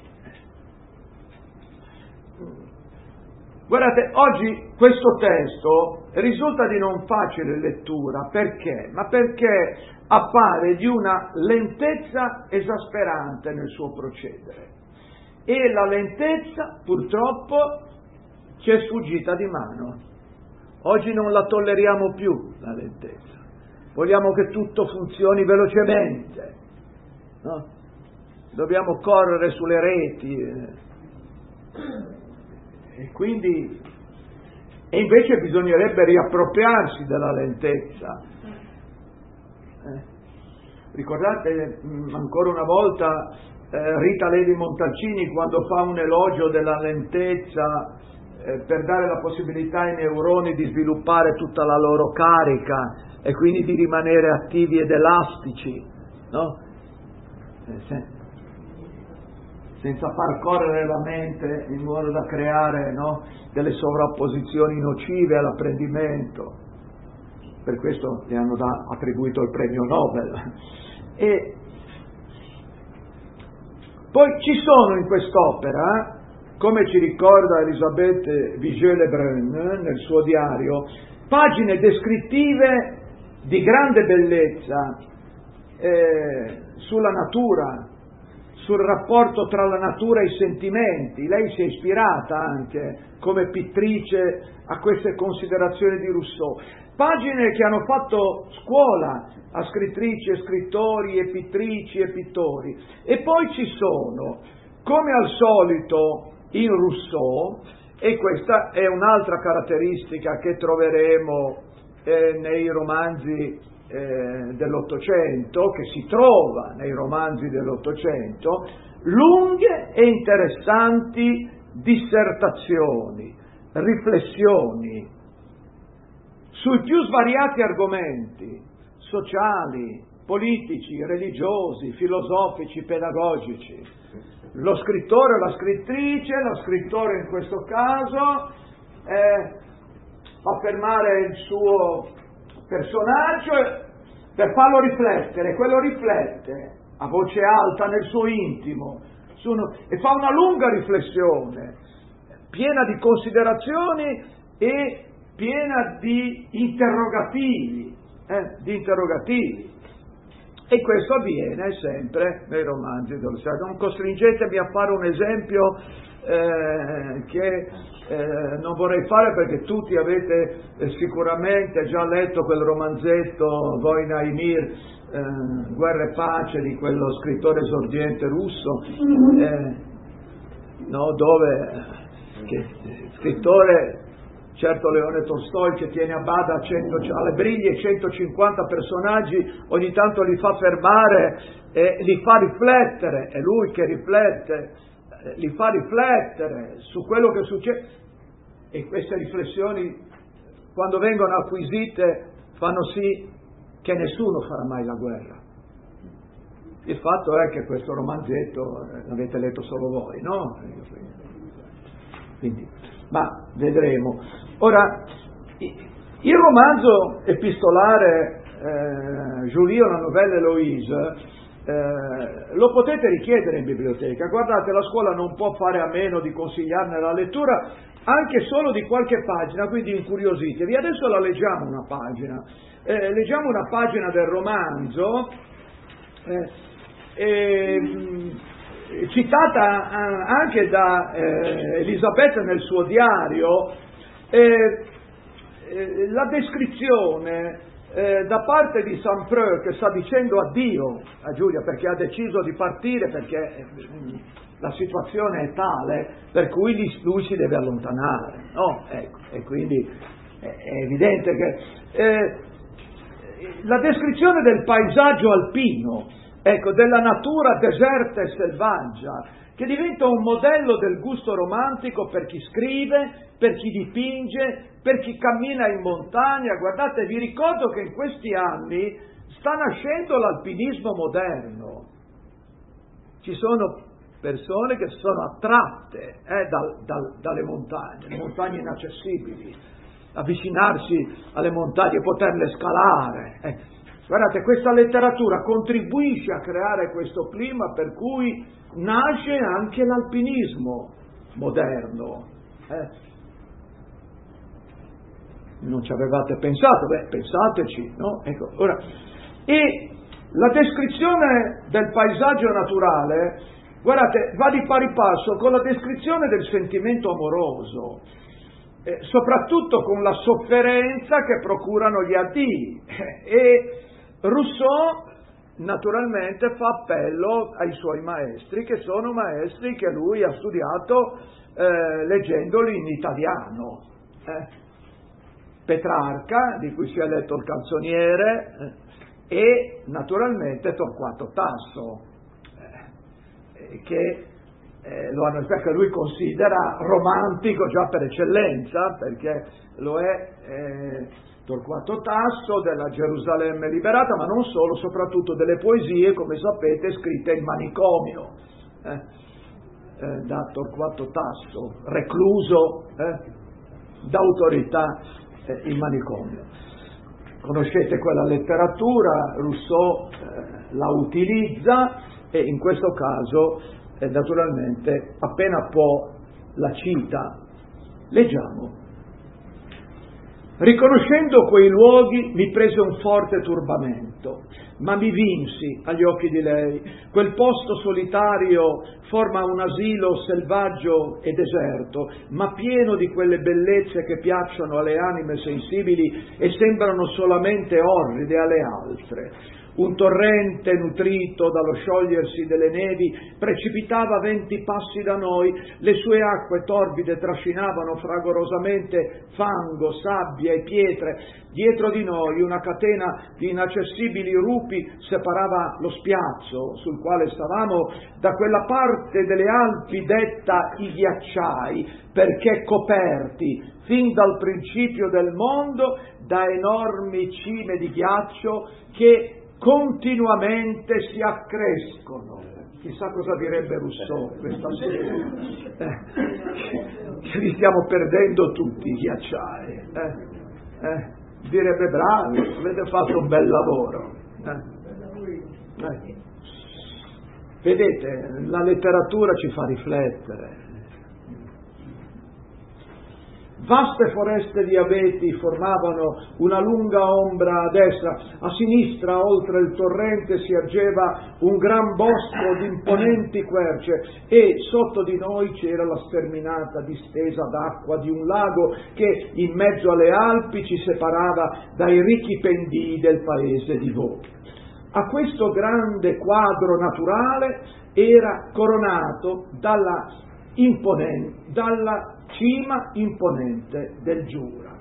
Guardate, oggi questo testo risulta di non facile lettura, perché? Ma perché appare di una lentezza esasperante nel suo procedere, e la lentezza purtroppo ci è sfuggita di mano. Oggi non la tolleriamo più, la lentezza, vogliamo che tutto funzioni velocemente, no? Dobbiamo correre sulle reti, eh. E quindi, e invece bisognerebbe riappropriarsi della lentezza. Eh, ricordate mh, ancora una volta eh, Rita Levi Montalcini, quando fa un elogio della lentezza eh, per dare la possibilità ai neuroni di sviluppare tutta la loro carica e quindi di rimanere attivi ed elastici, no? Eh, se... senza far correre la mente in modo da creare, no, delle sovrapposizioni nocive all'apprendimento. Per questo gli hanno da, attribuito il premio Nobel. E poi ci sono in quest'opera, come ci ricorda Elisabeth Vigée-Lebrun nel suo diario, pagine descrittive di grande bellezza eh, sulla natura, sul rapporto tra la natura e i sentimenti. Lei si è ispirata anche come pittrice a queste considerazioni di Rousseau. Pagine che hanno fatto scuola a scrittrici e scrittori e pittrici e pittori. E poi ci sono, come al solito in Rousseau, e questa è un'altra caratteristica che troveremo eh, nei romanzi eh, dell'Ottocento, che si trova nei romanzi dell'Ottocento, lunghe e interessanti dissertazioni, riflessioni sui più svariati argomenti sociali, politici, religiosi, filosofici, pedagogici. Lo scrittore o la scrittrice, lo scrittore in questo caso, eh, fa affermare il suo personaggio per farlo riflettere, quello riflette a voce alta nel suo intimo su uno, e fa una lunga riflessione, piena di considerazioni e piena di interrogativi, eh, di interrogativi. E questo avviene sempre nei romanzi dell'Ottocento. Non costringetemi a fare un esempio eh, che eh, non vorrei fare, perché tutti avete eh, sicuramente già letto quel romanzetto Vojna i mir, eh, Guerra e pace, di quello scrittore esordiente russo, eh, no, dove che, scrittore certo Leone Tolstoi, che tiene a bada cento, alle briglie centocinquanta personaggi, ogni tanto li fa fermare e li fa riflettere, è lui che riflette, eh, li fa riflettere su quello che succede, e queste riflessioni, quando vengono acquisite, fanno sì che nessuno farà mai la guerra. Il fatto è che questo romanzetto eh, l'avete letto solo voi, no? Quindi, ma vedremo. Ora, il romanzo epistolare eh, Julie, la novella Eloise, eh, lo potete richiedere in biblioteca. Guardate, la scuola non può fare a meno di consigliarne la lettura anche solo di qualche pagina, quindi incuriositevi. Adesso la leggiamo una pagina. Eh, leggiamo una pagina del romanzo, eh, eh, citata anche da eh, Elisabetta nel suo diario, eh, eh, la descrizione eh, da parte di Saint-Preux, che sta dicendo addio a Giulia perché ha deciso di partire, perché eh, la situazione è tale per cui lui si deve allontanare, no? Ecco, e quindi è, è evidente che eh, la descrizione del paesaggio alpino, ecco, della natura deserta e selvaggia, che diventa un modello del gusto romantico per chi scrive, per chi dipinge, per chi cammina in montagna. Guardate, vi ricordo che in questi anni sta nascendo l'alpinismo moderno. Ci sono persone che sono attratte eh, dal, dal, dalle montagne, le montagne inaccessibili, avvicinarsi alle montagne e poterle scalare. Eh. Guardate, questa letteratura contribuisce a creare questo clima per cui nasce anche l'alpinismo moderno. Eh. Non ci avevate pensato? Beh, pensateci, no? Ecco, ora, e la descrizione del paesaggio naturale, guardate, va di pari passo con la descrizione del sentimento amoroso, eh, soprattutto con la sofferenza che procurano gli addii. E Rousseau naturalmente fa appello ai suoi maestri, che sono maestri che lui ha studiato eh, leggendoli in italiano. Eh. Petrarca, di cui si è letto il Canzoniere, eh, e naturalmente Torquato Tasso, eh, che eh, lo hanno, perché lui considera romantico già per eccellenza, perché lo è eh, Torquato Tasso della Gerusalemme liberata, ma non solo, soprattutto delle poesie, come sapete, scritte in manicomio. Eh. eh, da Torquato Tasso, recluso eh, d'autorità eh, in manicomio. Conoscete quella letteratura, Rousseau eh, la utilizza e in questo caso eh, naturalmente appena può la cita. Leggiamo. Riconoscendo quei luoghi mi prese un forte turbamento, ma mi vinsi agli occhi di lei. Quel posto solitario forma un asilo selvaggio e deserto, ma pieno di quelle bellezze che piacciono alle anime sensibili e sembrano solamente orride alle altre. Un torrente nutrito dallo sciogliersi delle nevi precipitava a venti passi da noi, le sue acque torbide trascinavano fragorosamente fango, sabbia e pietre. Dietro di noi una catena di inaccessibili rupi separava lo spiazzo sul quale stavamo da quella parte delle Alpi detta i ghiacciai, perché coperti fin dal principio del mondo da enormi cime di ghiaccio che continuamente si accrescono. Chissà cosa direbbe Rousseau questa sera. Eh, che li stiamo perdendo tutti i ghiacciai. Eh, eh, direbbe bravi, avete fatto un bel lavoro. Eh, eh. Vedete, la letteratura ci fa riflettere. Vaste foreste di abeti formavano una lunga ombra a destra, a sinistra, oltre il torrente, si ergeva un gran bosco di imponenti querce e sotto di noi c'era la sterminata distesa d'acqua di un lago che in mezzo alle Alpi ci separava dai ricchi pendii del paese di Vaud. A questo grande quadro naturale era coronato dalla imponente, dalla cima imponente del Giura.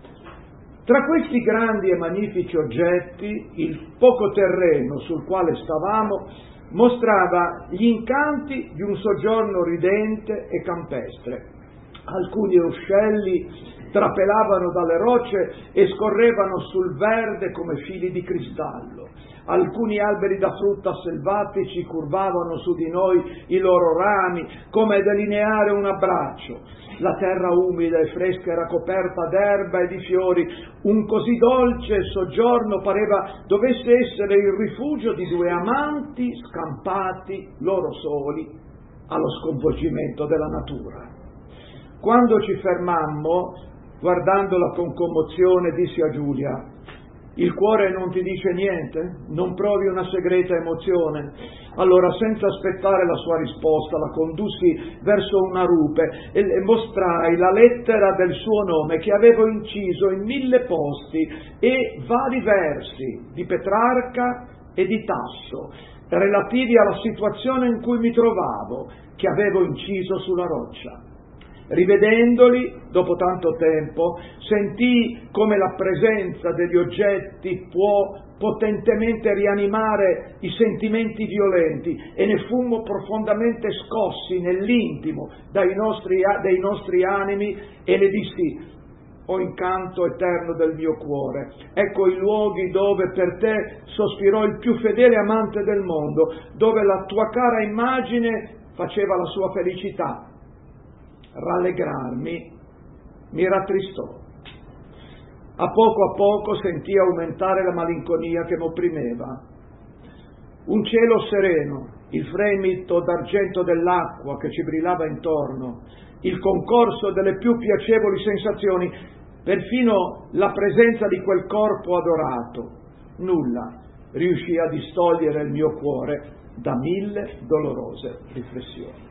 Tra questi grandi e magnifici oggetti, il poco terreno sul quale stavamo mostrava gli incanti di un soggiorno ridente e campestre. Alcuni ruscelli trapelavano dalle rocce e scorrevano sul verde come fili di cristallo. Alcuni alberi da frutta selvatici curvavano su di noi i loro rami come a delineare un abbraccio. La terra umida e fresca era coperta d'erba e di fiori. Un così dolce soggiorno pareva dovesse essere il rifugio di due amanti scampati loro soli allo sconvolgimento della natura. Quando ci fermammo, guardandola con commozione, dissi a Giulia: il cuore non ti dice niente? Non provi una segreta emozione? Allora, senza aspettare la sua risposta, la condussi verso una rupe e le mostrai la lettera del suo nome che avevo inciso in mille posti e vari versi di Petrarca e di Tasso, relativi alla situazione in cui mi trovavo, che avevo inciso sulla roccia. Rivedendoli, dopo tanto tempo, sentii come la presenza degli oggetti può potentemente rianimare i sentimenti violenti e ne fummo profondamente scossi nell'intimo dai nostri, dei nostri animi e le dissi: o incanto eterno del mio cuore, ecco i luoghi dove per te sospirò il più fedele amante del mondo, dove la tua cara immagine faceva la sua felicità. Rallegrarmi mi rattristò. A poco a poco sentii aumentare la malinconia che m'opprimeva. Un cielo sereno, il fremito d'argento dell'acqua che ci brillava intorno, il concorso delle più piacevoli sensazioni, perfino la presenza di quel corpo adorato, nulla riuscì a distogliere il mio cuore da mille dolorose riflessioni.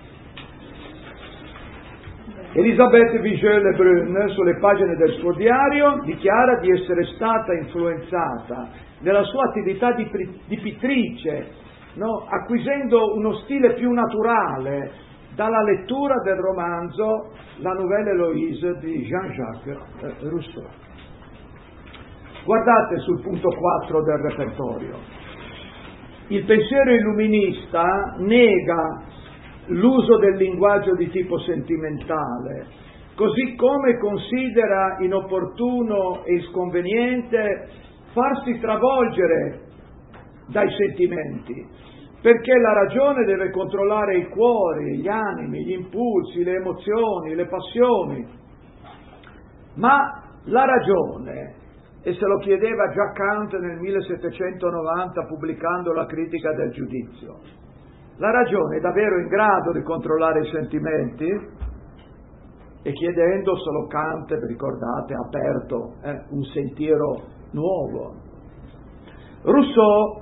Elisabeth Vigée-Lebrun, sulle pagine del suo diario, dichiara di essere stata influenzata nella sua attività di, di pittrice, no? acquisendo uno stile più naturale dalla lettura del romanzo La Nouvelle Héloïse di Jean-Jacques Rousseau. Guardate sul punto quattro del repertorio. Il pensiero illuminista nega l'uso del linguaggio di tipo sentimentale, così come considera inopportuno e sconveniente farsi travolgere dai sentimenti, perché la ragione deve controllare i cuori, gli animi, gli impulsi, le emozioni, le passioni. Ma la ragione, e se lo chiedeva già Kant nel millesettecentonovanta pubblicando la Critica del giudizio, la ragione è davvero in grado di controllare i sentimenti? E chiedendo solo Kant, ricordate, ha aperto eh, un sentiero nuovo. Rousseau,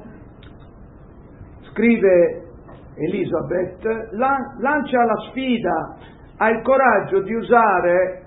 scrive Elisabeth, lan- lancia la sfida, ha il coraggio di usare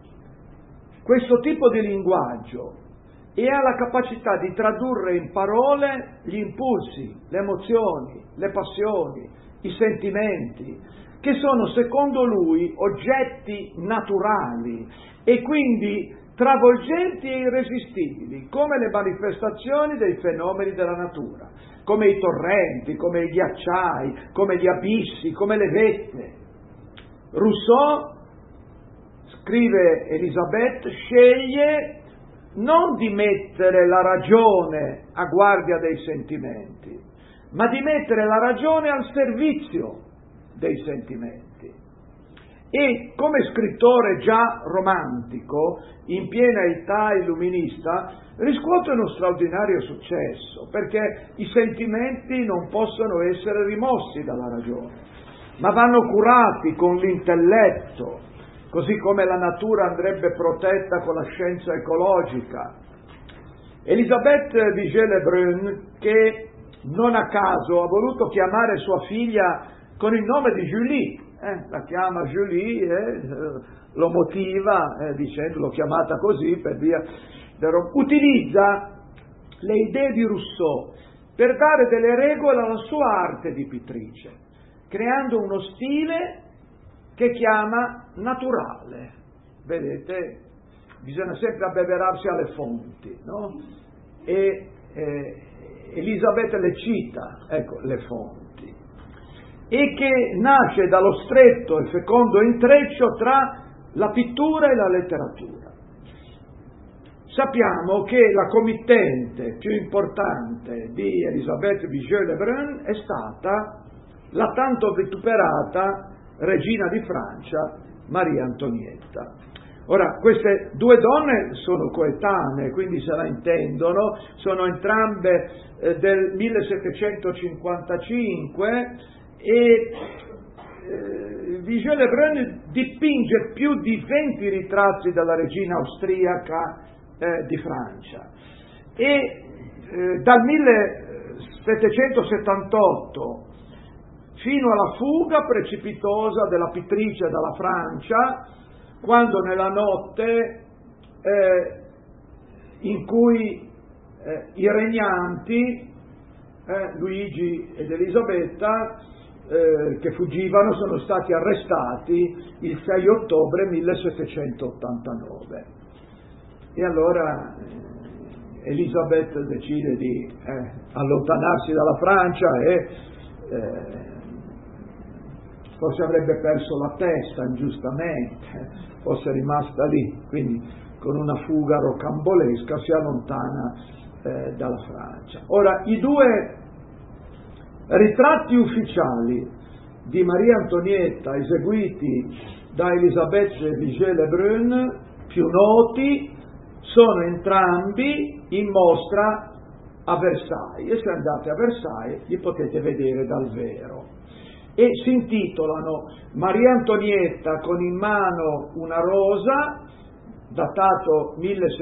questo tipo di linguaggio e ha la capacità di tradurre in parole gli impulsi, le emozioni, le passioni, i sentimenti, che sono secondo lui oggetti naturali e quindi travolgenti e irresistibili, come le manifestazioni dei fenomeni della natura, come i torrenti, come i ghiacciai, come gli abissi, come le vette. Rousseau, scrive Elisabeth, sceglie non di mettere la ragione a guardia dei sentimenti, ma di mettere la ragione al servizio dei sentimenti. E come scrittore già romantico, in piena età illuminista, riscuote uno straordinario successo, perché i sentimenti non possono essere rimossi dalla ragione, ma vanno curati con l'intelletto, così come la natura andrebbe protetta con la scienza ecologica. Elisabeth Vigée-Lebrun, che non a caso ha voluto chiamare sua figlia con il nome di Julie, eh, la chiama Julie, eh, lo motiva eh, dicendo l'ho chiamata così per via del... utilizza le idee di Rousseau per dare delle regole alla sua arte di pittrice, creando uno stile che chiama naturale. Vedete, bisogna sempre abbeverarsi alle fonti, no? E eh, Elisabeth le cita, ecco, le fonti, e che nasce dallo stretto e fecondo intreccio tra la pittura e la letteratura. Sappiamo che la committente più importante di Elisabeth Vigée-Lebrun è stata la tanto vituperata regina di Francia, Maria Antonietta. Ora, queste due donne sono coetanee, quindi se la intendono, sono entrambe eh, del millesettecentocinquantacinque e eh, Vigée-Lebrun dipinge più di venti ritratti della regina austriaca eh, di Francia e eh, dal millesettecentosettantotto fino alla fuga precipitosa della pittrice dalla Francia, quando nella notte eh, in cui eh, i regnanti, eh, Luigi ed Elisabetta, eh, che fuggivano, sono stati arrestati il sei ottobre millesettecentottantanove. E allora eh, Elisabeth decide di eh, allontanarsi dalla Francia e eh, forse avrebbe perso la testa ingiustamente, fosse rimasta lì, quindi con una fuga rocambolesca si allontana eh, dalla Francia. Ora, i due ritratti ufficiali di Maria Antonietta eseguiti da Elisabeth Vigée-Lebrun, più noti, sono entrambi in mostra a Versailles, e se andate a Versailles li potete vedere dal vero. E si intitolano Maria Antonietta con in mano una rosa, datato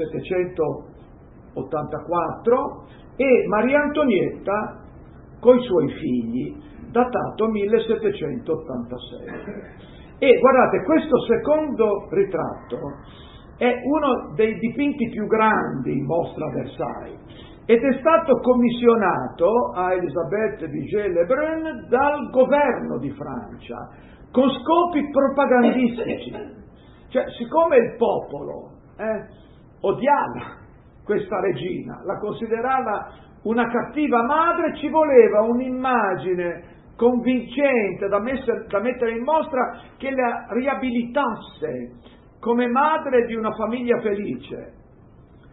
millesettecentottantaquattro, e Maria Antonietta coi suoi figli, datato millesettecentottantasei. E guardate, questo secondo ritratto è uno dei dipinti più grandi in mostra a Versailles ed è stato commissionato a Elisabeth Vigée-Lebrun dal governo di Francia con scopi propagandistici. Cioè, siccome il popolo eh, odiava questa regina, la considerava una cattiva madre, ci voleva un'immagine convincente da, messer, da mettere in mostra che la riabilitasse come madre di una famiglia felice.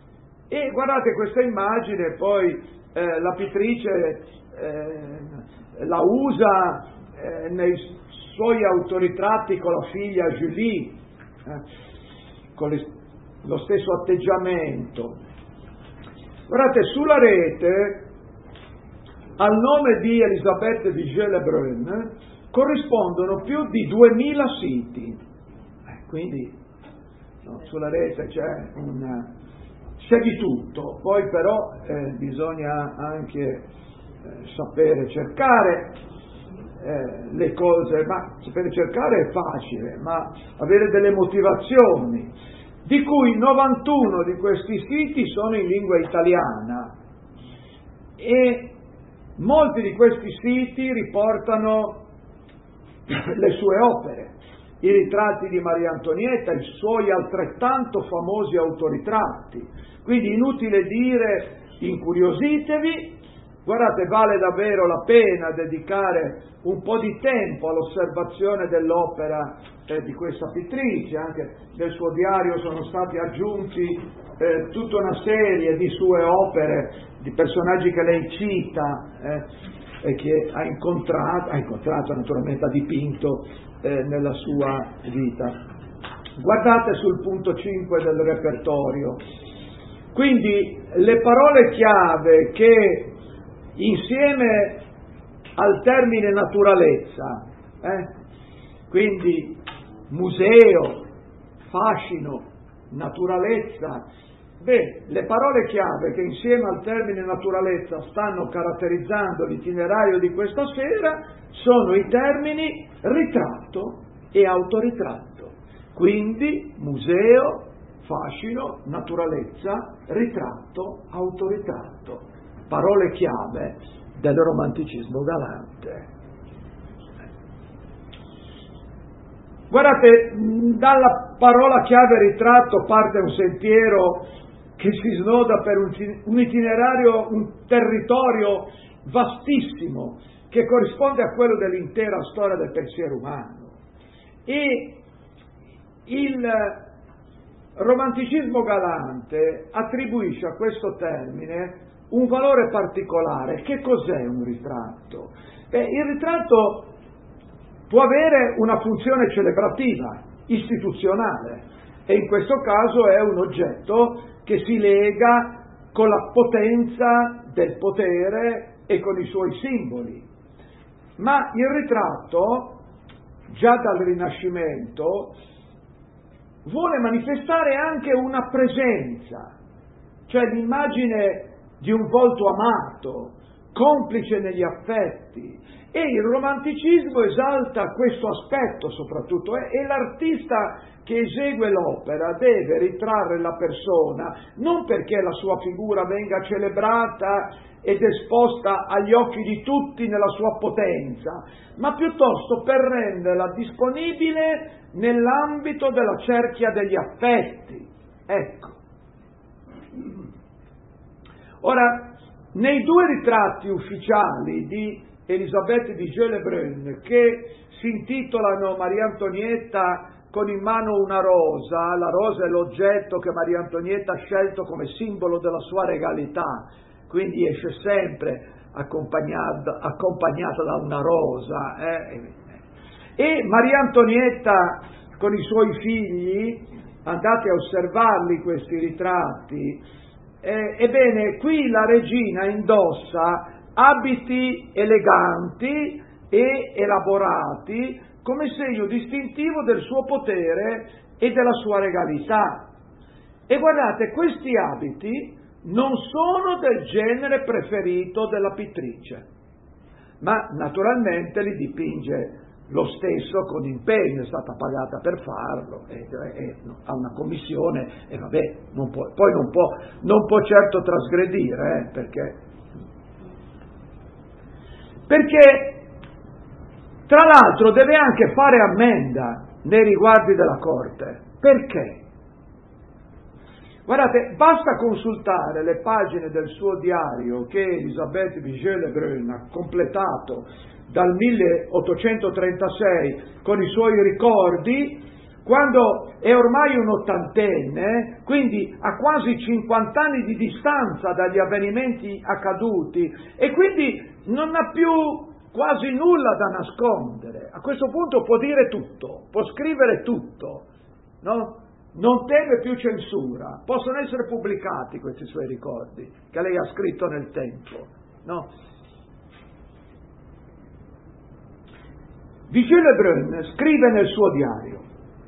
E guardate questa immagine, poi eh, la pittrice eh, la usa eh, nei suoi autoritratti con la figlia Julie, eh, con le, lo stesso atteggiamento. Guardate, sulla rete al nome di Elisabeth Vigée-Lebrun corrispondono più di duemila siti, eh, quindi no, sulla rete c'è, una, c'è di tutto, poi però eh, bisogna anche eh, sapere cercare eh, le cose, ma sapere cercare è facile, ma avere delle motivazioni, di cui novantuno di questi siti sono in lingua italiana e molti di questi siti riportano le sue opere, i ritratti di Maria Antonietta, i suoi altrettanto famosi autoritratti. Quindi inutile dire, incuriositevi, guardate, vale davvero la pena dedicare un po' di tempo all'osservazione dell'opera eh, di questa pittrice. Anche nel suo diario sono stati aggiunti eh, tutta una serie di sue opere, di personaggi che lei cita eh, e che ha incontrato, ha incontrato naturalmente, ha dipinto eh, nella sua vita. Guardate sul punto cinque del repertorio. Quindi le parole chiave che insieme al termine naturalezza, eh, quindi museo, fascino, naturalezza, beh, le parole chiave che insieme al termine naturalezza stanno caratterizzando l'itinerario di questa sera sono i termini ritratto e autoritratto. Quindi museo, fascino, naturalezza, ritratto, autoritratto. Parole chiave del romanticismo galante. Guardate, dalla parola chiave ritratto parte un sentiero che si snoda per un itinerario, un territorio vastissimo che corrisponde a quello dell'intera storia del pensiero umano. E il romanticismo galante attribuisce a questo termine un valore particolare. Che cos'è un ritratto? Beh, il ritratto può avere una funzione celebrativa, istituzionale, e in questo caso è un oggetto che si lega con la potenza del potere e con i suoi simboli. Ma il ritratto, già dal Rinascimento, vuole manifestare anche una presenza, cioè l'immagine di un volto amato, complice negli affetti, e il romanticismo esalta questo aspetto soprattutto, eh? E l'artista che esegue l'opera deve ritrarre la persona non perché la sua figura venga celebrata ed esposta agli occhi di tutti nella sua potenza, ma piuttosto per renderla disponibile nell'ambito della cerchia degli affetti. Ecco. Ora, nei due ritratti ufficiali di Elisabeth Vigée-Lebrun, che si intitolano Maria Antonietta con in mano una rosa, la rosa è l'oggetto che Maria Antonietta ha scelto come simbolo della sua regalità, quindi esce sempre accompagnata, accompagnata da una rosa, eh? E Maria Antonietta con i suoi figli, andate a osservarli questi ritratti, eh, ebbene qui la regina indossa abiti eleganti e elaborati come segno distintivo del suo potere e della sua regalità. E guardate, questi abiti non sono del genere preferito della pittrice, ma naturalmente li dipinge lo stesso con impegno, è stata pagata per farlo, e, e, no, ha una commissione e vabbè, non può, poi non può, non può certo trasgredire, eh, perché perché tra l'altro deve anche fare ammenda nei riguardi della corte. Perché? Guardate, basta consultare le pagine del suo diario che Elisabeth Vigée-Lebrun ha completato dal milleottocentotrentasei con i suoi ricordi, quando è ormai un ottantenne, quindi ha quasi cinquanta anni di distanza dagli avvenimenti accaduti, e quindi non ha più quasi nulla da nascondere. A questo punto può dire tutto, può scrivere tutto, no? Non teme più censura, possono essere pubblicati questi suoi ricordi che lei ha scritto nel tempo, no? Vigée Lebrun scrive nel suo diario: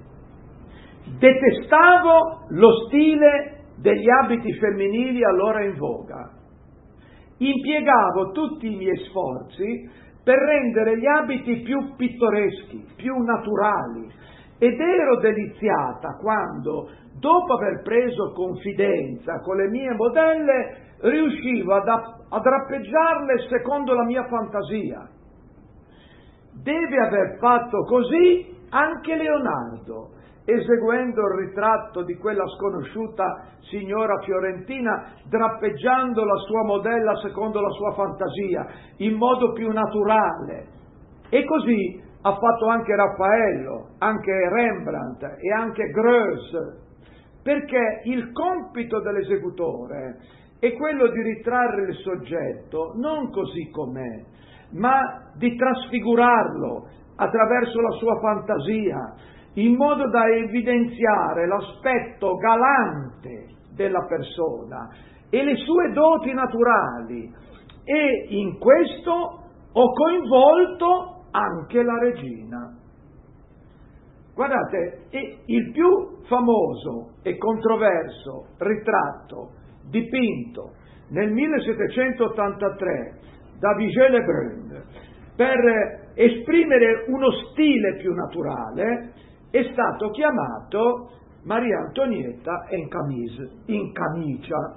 detestavo lo stile degli abiti femminili allora in voga. Impiegavo tutti i miei sforzi per rendere gli abiti più pittoreschi, più naturali, ed ero deliziata quando, dopo aver preso confidenza con le mie modelle, riuscivo ad, a drappeggiarle secondo la mia fantasia. Deve aver fatto così anche Leonardo, eseguendo il ritratto di quella sconosciuta signora fiorentina, drappeggiando la sua modella secondo la sua fantasia, in modo più naturale. E così ha fatto anche Raffaello, anche Rembrandt e anche Greuze, perché il compito dell'esecutore è quello di ritrarre il soggetto non così com'è, ma di trasfigurarlo attraverso la sua fantasia, in modo da evidenziare l'aspetto galante della persona e le sue doti naturali, e in questo ho coinvolto anche la regina. Guardate, il più famoso e controverso ritratto dipinto nel millesettecentottantatré da Vigée Lebrun per esprimere uno stile più naturale è stato chiamato Maria Antonietta en camise, in camicia,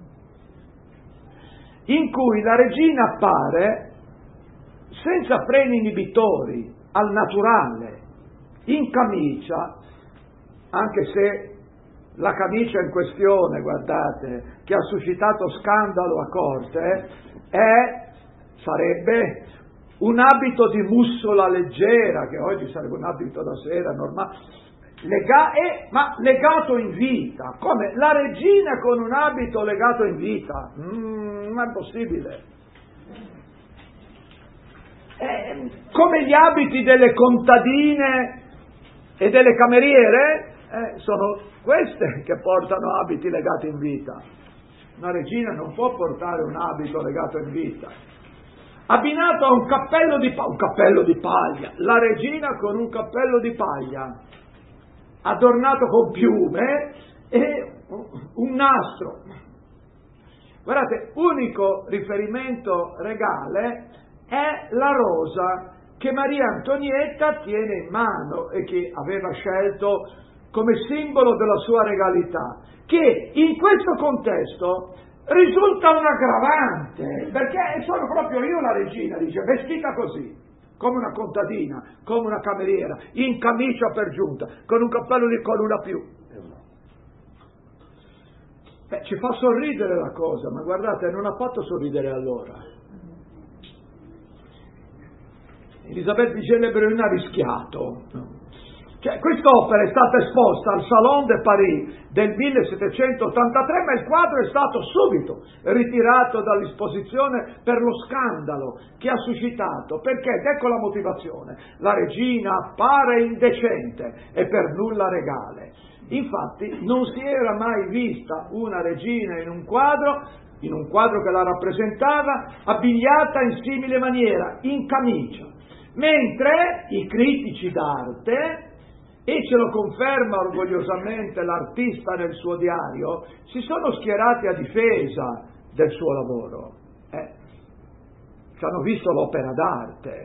in cui la regina appare senza freni inibitori, al naturale, in camicia, anche se la camicia in questione, guardate, che ha suscitato scandalo a corte, è, sarebbe un abito di mussola leggera, che oggi sarebbe un abito da sera normale, lega- è, ma legato in vita. Come? La regina con un abito legato in vita? Mm, ma è possibile. Eh, come gli abiti delle contadine e delle cameriere, eh, sono queste che portano abiti legati in vita. Una regina non può portare un abito legato in vita. Abbinato a un cappello di paglia, un cappello di paglia, la regina con un cappello di paglia, adornato con piume e un nastro. Guardate, unico riferimento regale è la rosa che Maria Antonietta tiene in mano e che aveva scelto come simbolo della sua regalità, che in questo contesto risulta un aggravante, perché sono proprio io la regina, dice, vestita così, come una contadina, come una cameriera, in camicia per giunta, con un cappello di con una più. Beh, ci fa sorridere la cosa, ma guardate, non ha fatto sorridere allora. Elisabeth Vigée Lebrun ha rischiato. Cioè, quest'opera è stata esposta al Salon de Paris del millesettecentottantatré, ma il quadro è stato subito ritirato dall'esposizione per lo scandalo che ha suscitato, perché, ecco la motivazione, la regina appare indecente e per nulla regale. Infatti non si era mai vista una regina in un quadro, in un quadro che la rappresentava, abbigliata in simile maniera, in camicia, mentre i critici d'arte, e ce lo conferma orgogliosamente l'artista nel suo diario, si sono schierati a difesa del suo lavoro. Eh, ci hanno visto l'opera d'arte,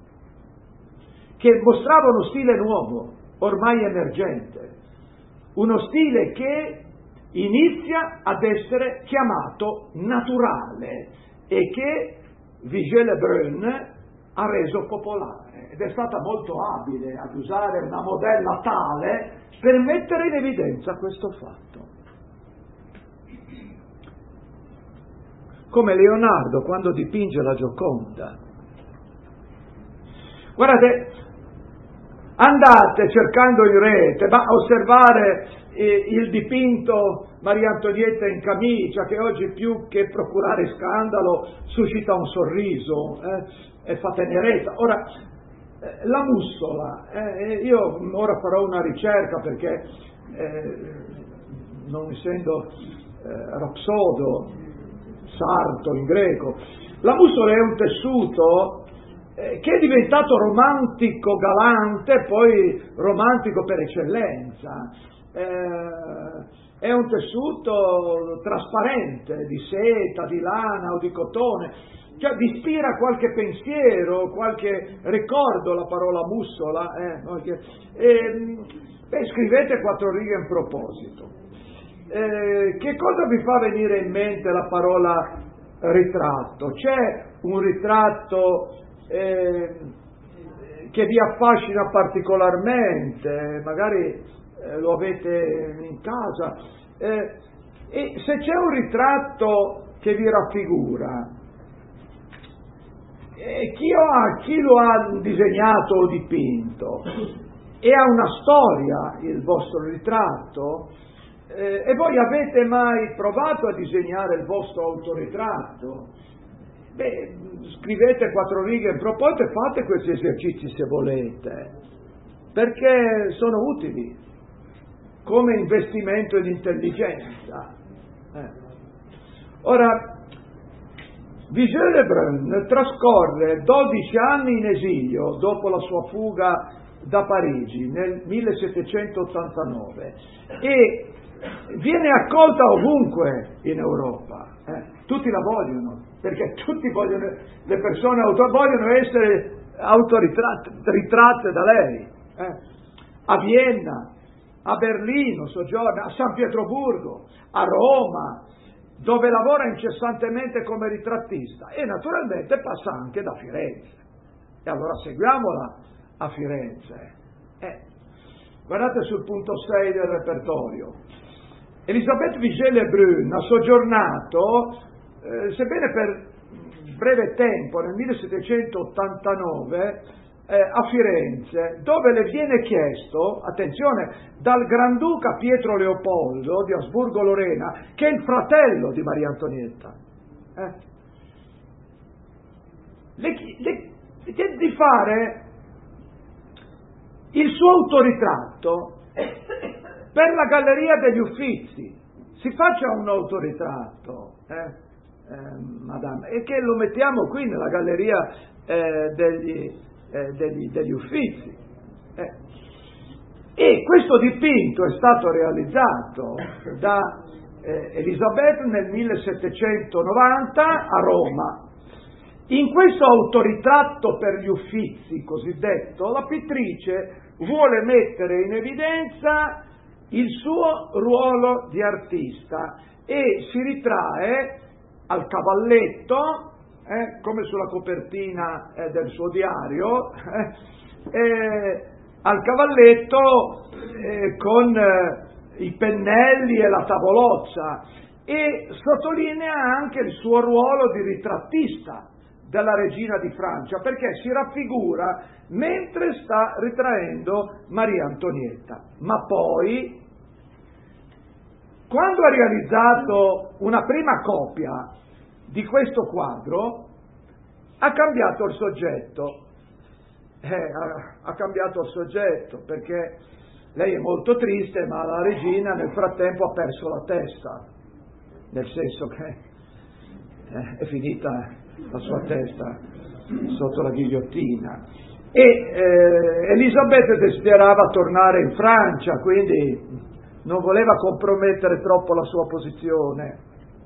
che mostrava uno stile nuovo, ormai emergente, uno stile che inizia ad essere chiamato naturale e che Vigée Lebrun ha reso popolare, ed è stata molto abile ad usare una modella tale per mettere in evidenza questo fatto. Come Leonardo quando dipinge la Gioconda. Guardate, andate cercando in rete, ma osservare eh, il dipinto Maria Antonietta in camicia, che oggi più che procurare scandalo suscita un sorriso eh, e fa tenerezza. Ora, eh, la mussola, eh, io ora farò una ricerca perché eh, non essendo eh, rapsodo, sarto in greco, la mussola è un tessuto eh, che è diventato romantico galante, poi romantico per eccellenza. Eh, è un tessuto trasparente, di seta, di lana o di cotone, cioè vi ispira qualche pensiero, qualche ricordo la parola mussola. Eh, eh, beh, scrivete quattro righe in proposito. Eh, che cosa vi fa venire in mente la parola ritratto? C'è un ritratto eh, che vi affascina particolarmente, magari eh, lo avete in casa, eh, e se c'è un ritratto che vi raffigura, eh, chi, ha, chi lo ha disegnato o dipinto e ha una storia il vostro ritratto, eh, e voi avete mai provato a disegnare il vostro autoritratto? Beh, scrivete quattro righe in proposito e fate questi esercizi se volete, perché sono utili come investimento in intelligenza. Eh. Ora, Vigée Lebrun trascorre dodici anni in esilio dopo la sua fuga da Parigi nel millesettecentottantanove e viene accolta ovunque in Europa. Eh. Tutti la vogliono, perché tutti vogliono, le persone auto, vogliono essere autoritratte da lei. Eh. A Vienna, a Berlino soggiorna, a San Pietroburgo, a Roma, dove lavora incessantemente come ritrattista, e naturalmente passa anche da Firenze. E allora seguiamola a Firenze. Eh, guardate sul punto sei del repertorio. Elisabeth Vigée Lebrun ha soggiornato, eh, sebbene per breve tempo, nel millesettecentottantanove, Eh, a Firenze, dove le viene chiesto, attenzione, dal Granduca Pietro Leopoldo di Asburgo-Lorena, che è il fratello di Maria Antonietta, eh, le, le, le, di fare il suo autoritratto per la Galleria degli Uffizi. Si faccia un autoritratto, eh, eh, madame, e che lo mettiamo qui nella Galleria eh, degli Eh, degli, degli Uffizi. Eh. E questo dipinto è stato realizzato da eh, Elisabeth nel millesettecentonovanta a Roma. In questo autoritratto per gli Uffizi cosiddetto, la pittrice vuole mettere in evidenza il suo ruolo di artista e si ritrae al cavalletto, Eh, come sulla copertina eh, del suo diario, eh, eh, al cavalletto eh, con eh, i pennelli e la tavolozza, e sottolinea anche il suo ruolo di ritrattista della regina di Francia, perché si raffigura mentre sta ritraendo Maria Antonietta. Ma poi, quando ha realizzato una prima copia di questo quadro, ha cambiato il soggetto, eh, ha, ha cambiato il soggetto perché lei è molto triste, ma la regina nel frattempo ha perso la testa, nel senso che eh, è finita la sua testa sotto la ghigliottina, e eh, Elisabetta desiderava tornare in Francia, quindi non voleva compromettere troppo la sua posizione.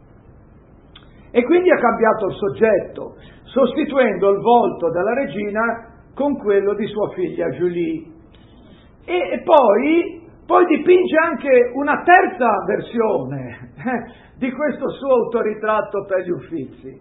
E quindi ha cambiato il soggetto, sostituendo il volto della regina con quello di sua figlia Julie. E, e poi, poi dipinge anche una terza versione eh, di questo suo autoritratto per gli Uffizi.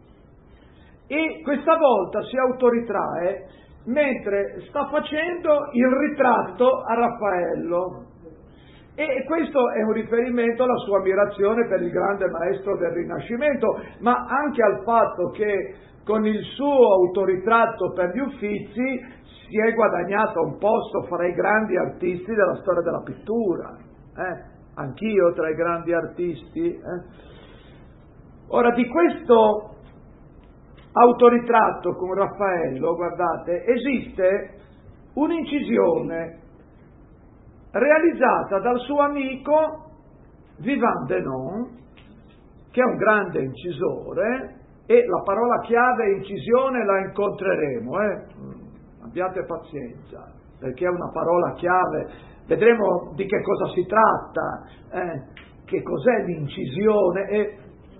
E questa volta si autoritrae mentre sta facendo il ritratto a Raffaello. E questo è un riferimento alla sua ammirazione per il grande maestro del Rinascimento, ma anche al fatto che con il suo autoritratto per gli Uffizi si è guadagnato un posto fra i grandi artisti della storia della pittura. Eh? Anch'io tra i grandi artisti. Eh? Ora, di questo autoritratto con Raffaello, guardate, esiste un'incisione realizzata dal suo amico Vivant Denon, che è un grande incisore, e la parola chiave incisione la incontreremo, eh? Abbiate pazienza, perché è una parola chiave, vedremo di che cosa si tratta, eh? Che cos'è l'incisione, e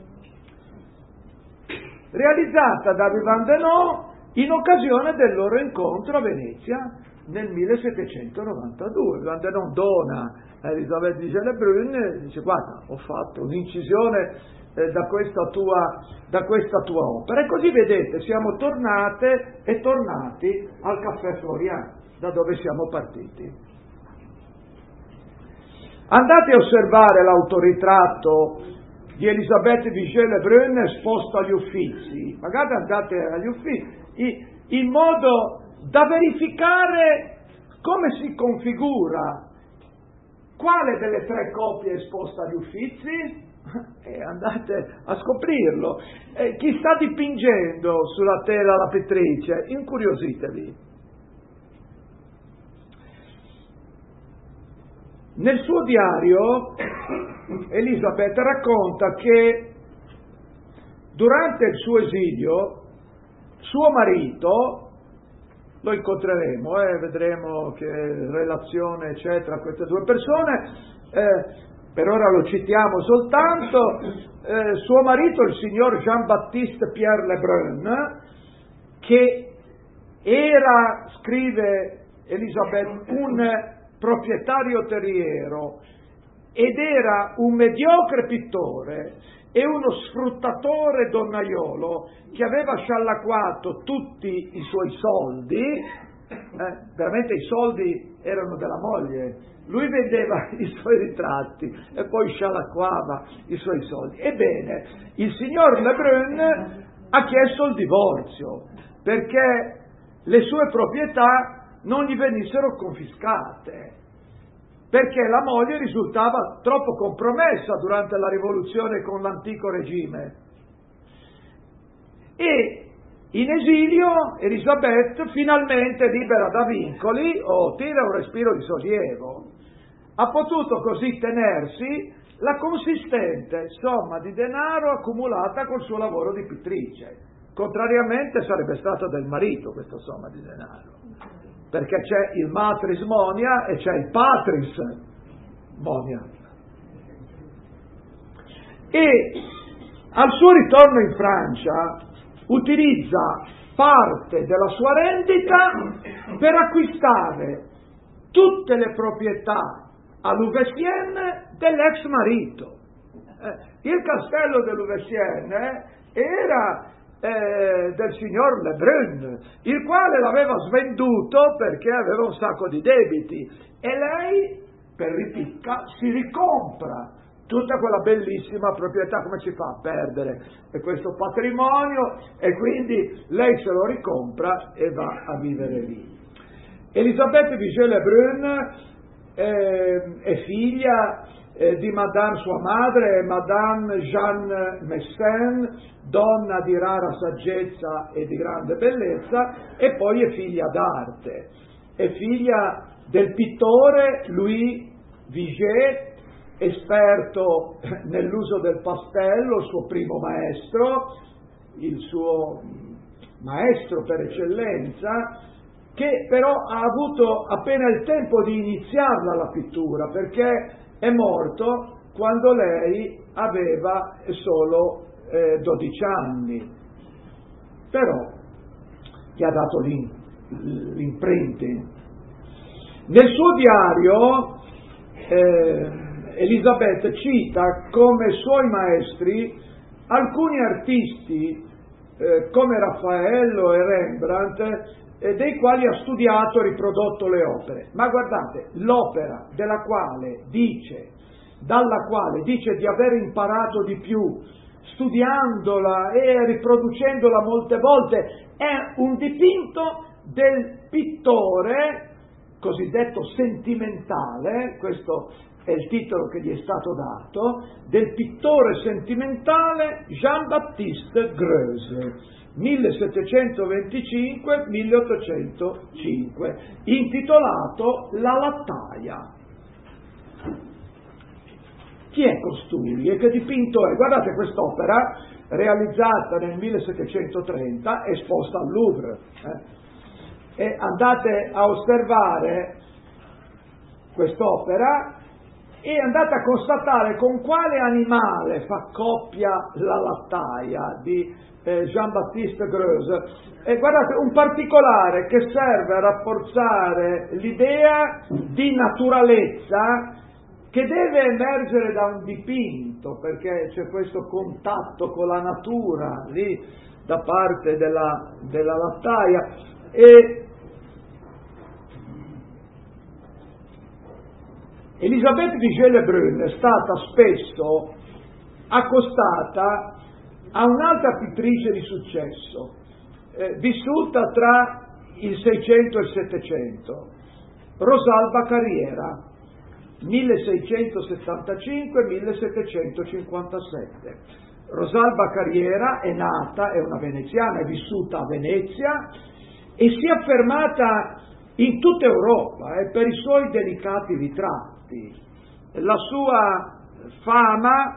realizzata da Vivant Denon in occasione del loro incontro a Venezia nel millesettecentonovantadue. Vivant Denon dona a Elisabeth Vigée Lebrun e dice: guarda, ho fatto un'incisione eh, da, questa tua, da questa tua opera. E così vedete, siamo tornate e tornati al Caffè Florian, da dove siamo partiti. Andate a osservare l'autoritratto di Elisabeth Vigée Lebrun esposto agli Uffizi, magari andate agli Uffizi, in modo da verificare come si configura, quale delle tre copie è esposta agli Uffizi, e andate a scoprirlo. E chi sta dipingendo sulla tela la pittrice, incuriositevi. Nel suo diario Elisabeth racconta che durante il suo esilio suo marito, lo incontreremo, eh, vedremo che relazione c'è tra queste due persone, eh, per ora lo citiamo soltanto, eh, suo marito, il signor Jean-Baptiste Pierre Lebrun, che era, scrive Elisabeth, un proprietario terriero ed era un mediocre pittore e uno sfruttatore donnaiolo che aveva sciallacquato tutti i suoi soldi, eh, veramente i soldi erano della moglie, lui vendeva i suoi ritratti e poi sciallacquava i suoi soldi. Ebbene, il signor Lebrun ha chiesto il divorzio perché le sue proprietà non gli venissero confiscate, perché la moglie risultava troppo compromessa durante la rivoluzione con l'antico regime. E in esilio Elisabeth, finalmente libera da vincoli, o oh, tira un respiro di sollievo, ha potuto così tenersi la consistente somma di denaro accumulata col suo lavoro di pittrice. Contrariamente sarebbe stata del marito questa somma di denaro, perché c'è il matris monia e c'è il patris monia. E al suo ritorno in Francia utilizza parte della sua rendita per acquistare tutte le proprietà a Louveciennes dell'ex marito. Eh, il castello di Louveciennes era Eh, del signor Lebrun, il quale l'aveva svenduto perché aveva un sacco di debiti, e lei, per ripicca, si ricompra tutta quella bellissima proprietà. Come si fa a perdere e questo patrimonio? E quindi lei se lo ricompra e va a vivere lì. Elisabeth Vigée Lebrun eh, è figlia eh, di Madame, sua madre, Madame Jeanne Messen, donna di rara saggezza e di grande bellezza, e poi è figlia d'arte, è figlia del pittore Louis Vigée, esperto nell'uso del pastello, il suo primo maestro, il suo maestro per eccellenza, che però ha avuto appena il tempo di iniziarla la pittura, perché è morto quando lei aveva solo eh, dodici anni, però gli ha dato l'im, l'imprinting. Nel suo diario eh, Elisabeth cita come suoi maestri alcuni artisti eh, come Raffaello e Rembrandt, eh, dei quali ha studiato e riprodotto le opere. Ma guardate, l'opera della quale dice, dalla quale dice di aver imparato di più, studiandola e riproducendola molte volte, è un dipinto del pittore cosiddetto sentimentale, questo è il titolo che gli è stato dato, del pittore sentimentale Jean-Baptiste Greuze, millesettecentoventicinque milleottocentocinque, intitolato La lattaia. Chi è costui e che dipinto è? Guardate quest'opera, realizzata nel millesettecentotrenta, esposta al Louvre. Eh? E andate a osservare quest'opera e andate a constatare con quale animale fa coppia la lattaia di eh, Jean-Baptiste Greuze. E guardate, un particolare che serve a rafforzare l'idea di naturalezza che deve emergere da un dipinto, perché c'è questo contatto con la natura lì da parte della, della lattaia. E Elisabeth Vigée-Lebrun è stata spesso accostata a un'altra pittrice di successo, eh, vissuta tra il Seicento e il Settecento, Rosalba Carriera, milleseicentosessantacinque millesettecentocinquantasette. Rosalba Carriera è nata, è una veneziana, è vissuta a Venezia e si è affermata in tutta Europa eh, per i suoi delicati ritratti. La sua fama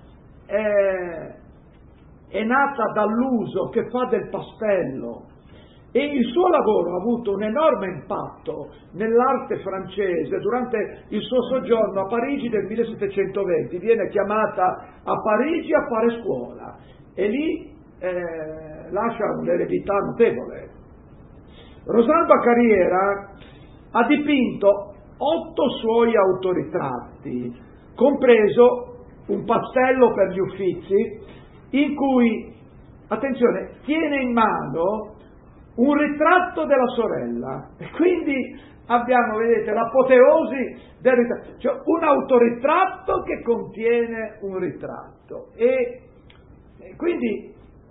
è, è nata dall'uso che fa del pastello e il suo lavoro ha avuto un enorme impatto nell'arte francese durante il suo soggiorno a Parigi del millesettecentoventi. Viene chiamata a Parigi a fare scuola e lì eh, lascia un'eredità notevole. Rosalba Carriera ha dipinto otto suoi autoritratti, compreso un pastello per gli Uffizi, in cui, attenzione, tiene in mano un ritratto della sorella. E quindi abbiamo, vedete, l'apoteosi del ritratto, cioè un autoritratto che contiene un ritratto. E, e quindi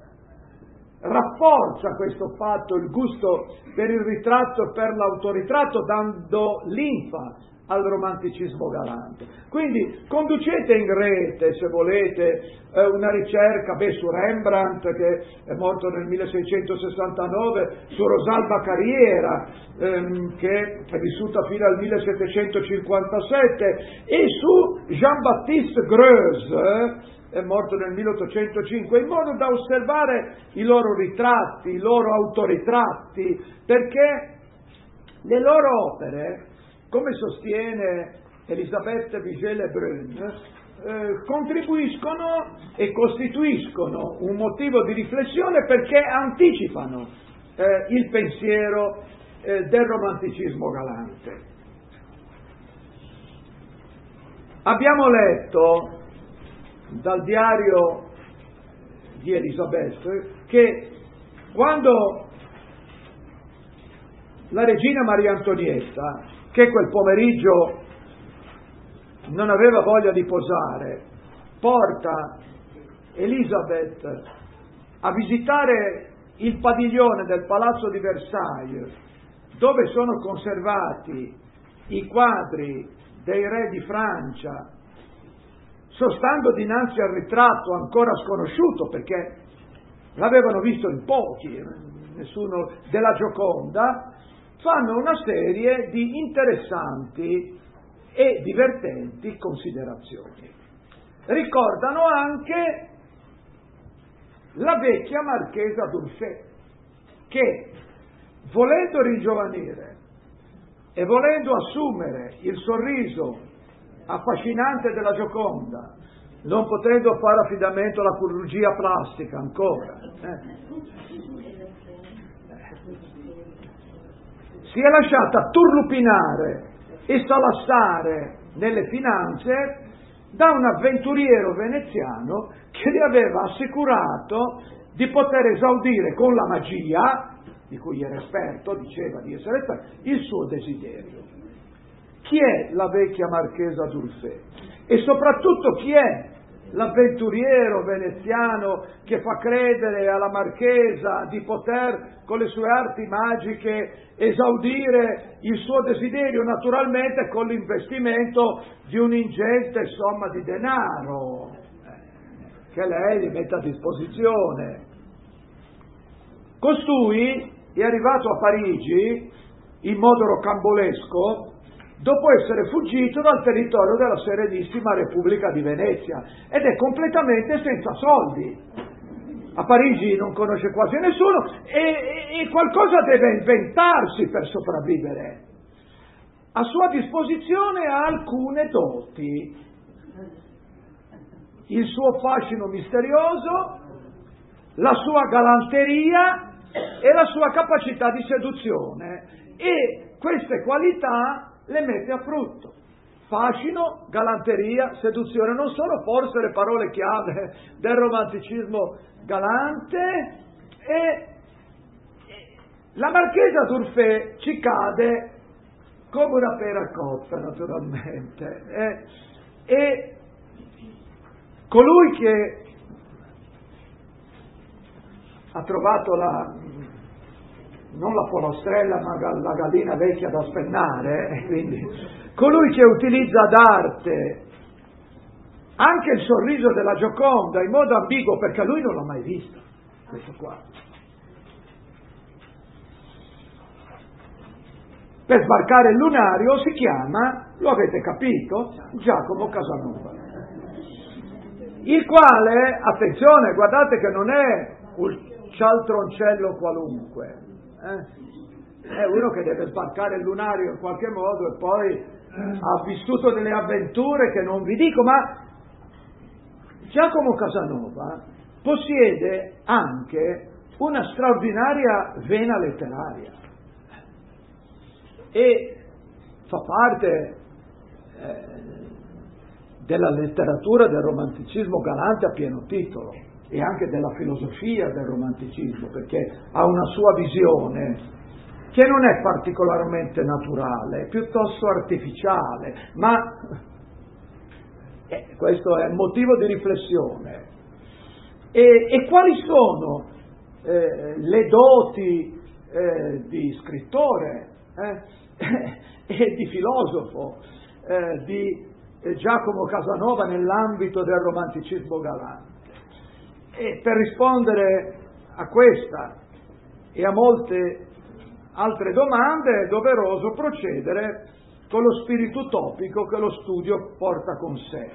rafforza questo fatto il gusto per il ritratto e per l'autoritratto, dando linfa al romanticismo galante. Quindi conducete in rete, se volete, eh, una ricerca beh, su Rembrandt, che è morto nel milleseicentosessantanove, su Rosalba Carriera, ehm, che è vissuta fino al millesettecentocinquantasette, e su Jean-Baptiste Greuze, è morto nel milleottocentocinque, in modo da osservare i loro ritratti, i loro autoritratti, perché le loro opere, come sostiene Elisabeth Vigée-Lebrun, eh, contribuiscono e costituiscono un motivo di riflessione perché anticipano eh, il pensiero eh, del romanticismo galante. Abbiamo letto dal diario di Elisabeth che quando la regina Maria Antonietta, che quel pomeriggio non aveva voglia di posare, porta Elisabeth a visitare il padiglione del Palazzo di Versailles, dove sono conservati i quadri dei re di Francia, sostando dinanzi al ritratto ancora sconosciuto, perché l'avevano visto in pochi, nessuno, della Gioconda, fanno una serie di interessanti e divertenti considerazioni. Ricordano anche la vecchia marchesa d'Urfé, che, volendo ringiovanire e volendo assumere il sorriso affascinante della Gioconda, non potendo fare affidamento alla chirurgia plastica ancora, eh. si è lasciata turlupinare e salassare nelle finanze da un avventuriero veneziano che le aveva assicurato di poter esaudire con la magia di cui era esperto, diceva di essere esperto, il suo desiderio. Chi è la vecchia marchesa d'Urfé? E soprattutto chi è l'avventuriero veneziano che fa credere alla marchesa di poter, con le sue arti magiche, esaudire il suo desiderio, naturalmente con l'investimento di un'ingente somma di denaro che lei gli mette a disposizione. Costui è arrivato a Parigi in modo rocambolesco dopo essere fuggito dal territorio della Serenissima Repubblica di Venezia ed è completamente senza soldi. A Parigi non conosce quasi nessuno e, e qualcosa deve inventarsi per sopravvivere. A sua disposizione ha alcune doti: il suo fascino misterioso, la sua galanteria e la sua capacità di seduzione, e queste qualità le mette a frutto. Fascino, galanteria, seduzione non sono forse le parole chiave del romanticismo galante? E la marchesa d'Urfé ci cade come una pera cotta, naturalmente. E, e colui che ha trovato la, non la polostrella, ma la gallina vecchia da spennare, eh, quindi colui che utilizza d'arte anche il sorriso della Gioconda in modo ambiguo, perché lui non l'ha mai visto, questo qua. Per sbarcare il lunario si chiama, lo avete capito, Giacomo Casanova, il quale, attenzione, guardate che non è un cialtroncello qualunque, eh? È uno che deve sbarcare il lunario in qualche modo e poi ha vissuto delle avventure che non vi dico, ma Giacomo Casanova possiede anche una straordinaria vena letteraria e fa parte eh, della letteratura del romanticismo galante a pieno titolo e anche della filosofia del romanticismo, perché ha una sua visione che non è particolarmente naturale, è piuttosto artificiale, ma eh, questo è motivo di riflessione. E, e quali sono eh, le doti eh, di scrittore eh, e di filosofo eh, di Giacomo Casanova nell'ambito del romanticismo galante? E per rispondere a questa e a molte altre domande è doveroso procedere con lo spirito utopico che lo studio porta con sé.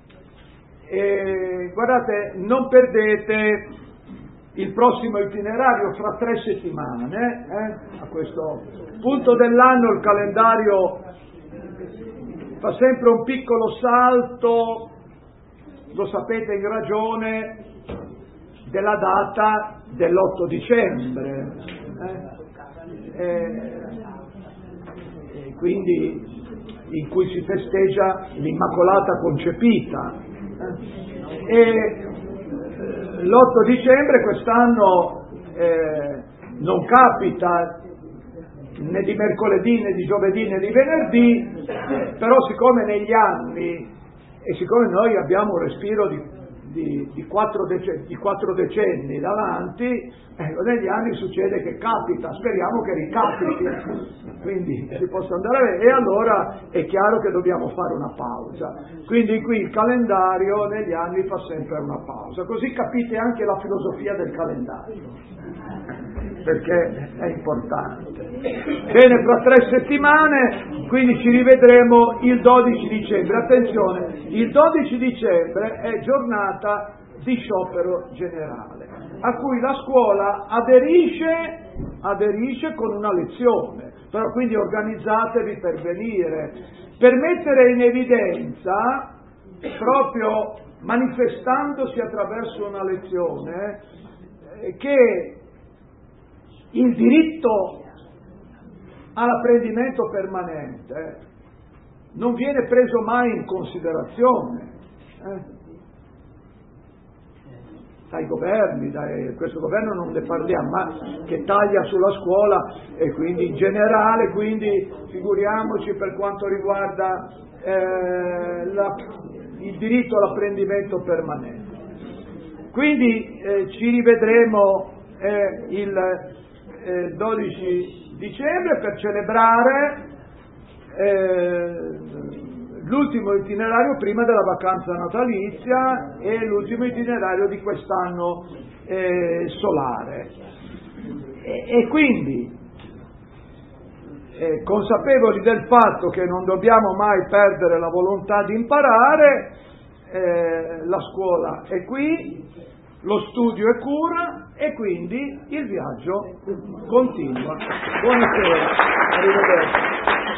E, guardate, non perdete il prossimo itinerario fra tre settimane, eh? A questo punto dell'anno il calendario fa sempre un piccolo salto, lo sapete, in ragione della data dell'otto dicembre, eh? E, e quindi in cui si festeggia l'Immacolata Concepita. Eh? E l'otto dicembre quest'anno eh, non capita né di mercoledì né di giovedì né di venerdì, però siccome negli anni e siccome noi abbiamo un respiro di Di, di, quattro decenni, di quattro decenni davanti, ecco, negli anni succede che capita, speriamo che ricapiti, quindi si possa andare a vedere, e allora è chiaro che dobbiamo fare una pausa, quindi qui il calendario negli anni fa sempre una pausa, così capite anche la filosofia del calendario, perché è importante. Bene, fra tre settimane quindi ci rivedremo il dodici dicembre. Attenzione, il dodici dicembre è giornata di sciopero generale a cui la scuola aderisce aderisce con una lezione, però quindi organizzatevi per venire, per mettere in evidenza, proprio manifestandosi attraverso una lezione, che il diritto all'apprendimento permanente non viene preso mai in considerazione. Eh? dai governi, dai, questo governo non ne parliamo, ma che taglia sulla scuola e quindi in generale, quindi figuriamoci per quanto riguarda eh, la, il diritto all'apprendimento permanente. Quindi eh, ci rivedremo eh, il eh, dodici dicembre per celebrare eh, l'ultimo itinerario prima della vacanza natalizia e l'ultimo itinerario di quest'anno eh, solare. E, e quindi, eh, consapevoli del fatto che non dobbiamo mai perdere la volontà di imparare, eh, la scuola è qui, lo studio è cura e quindi il viaggio continua. Buonasera, arrivederci.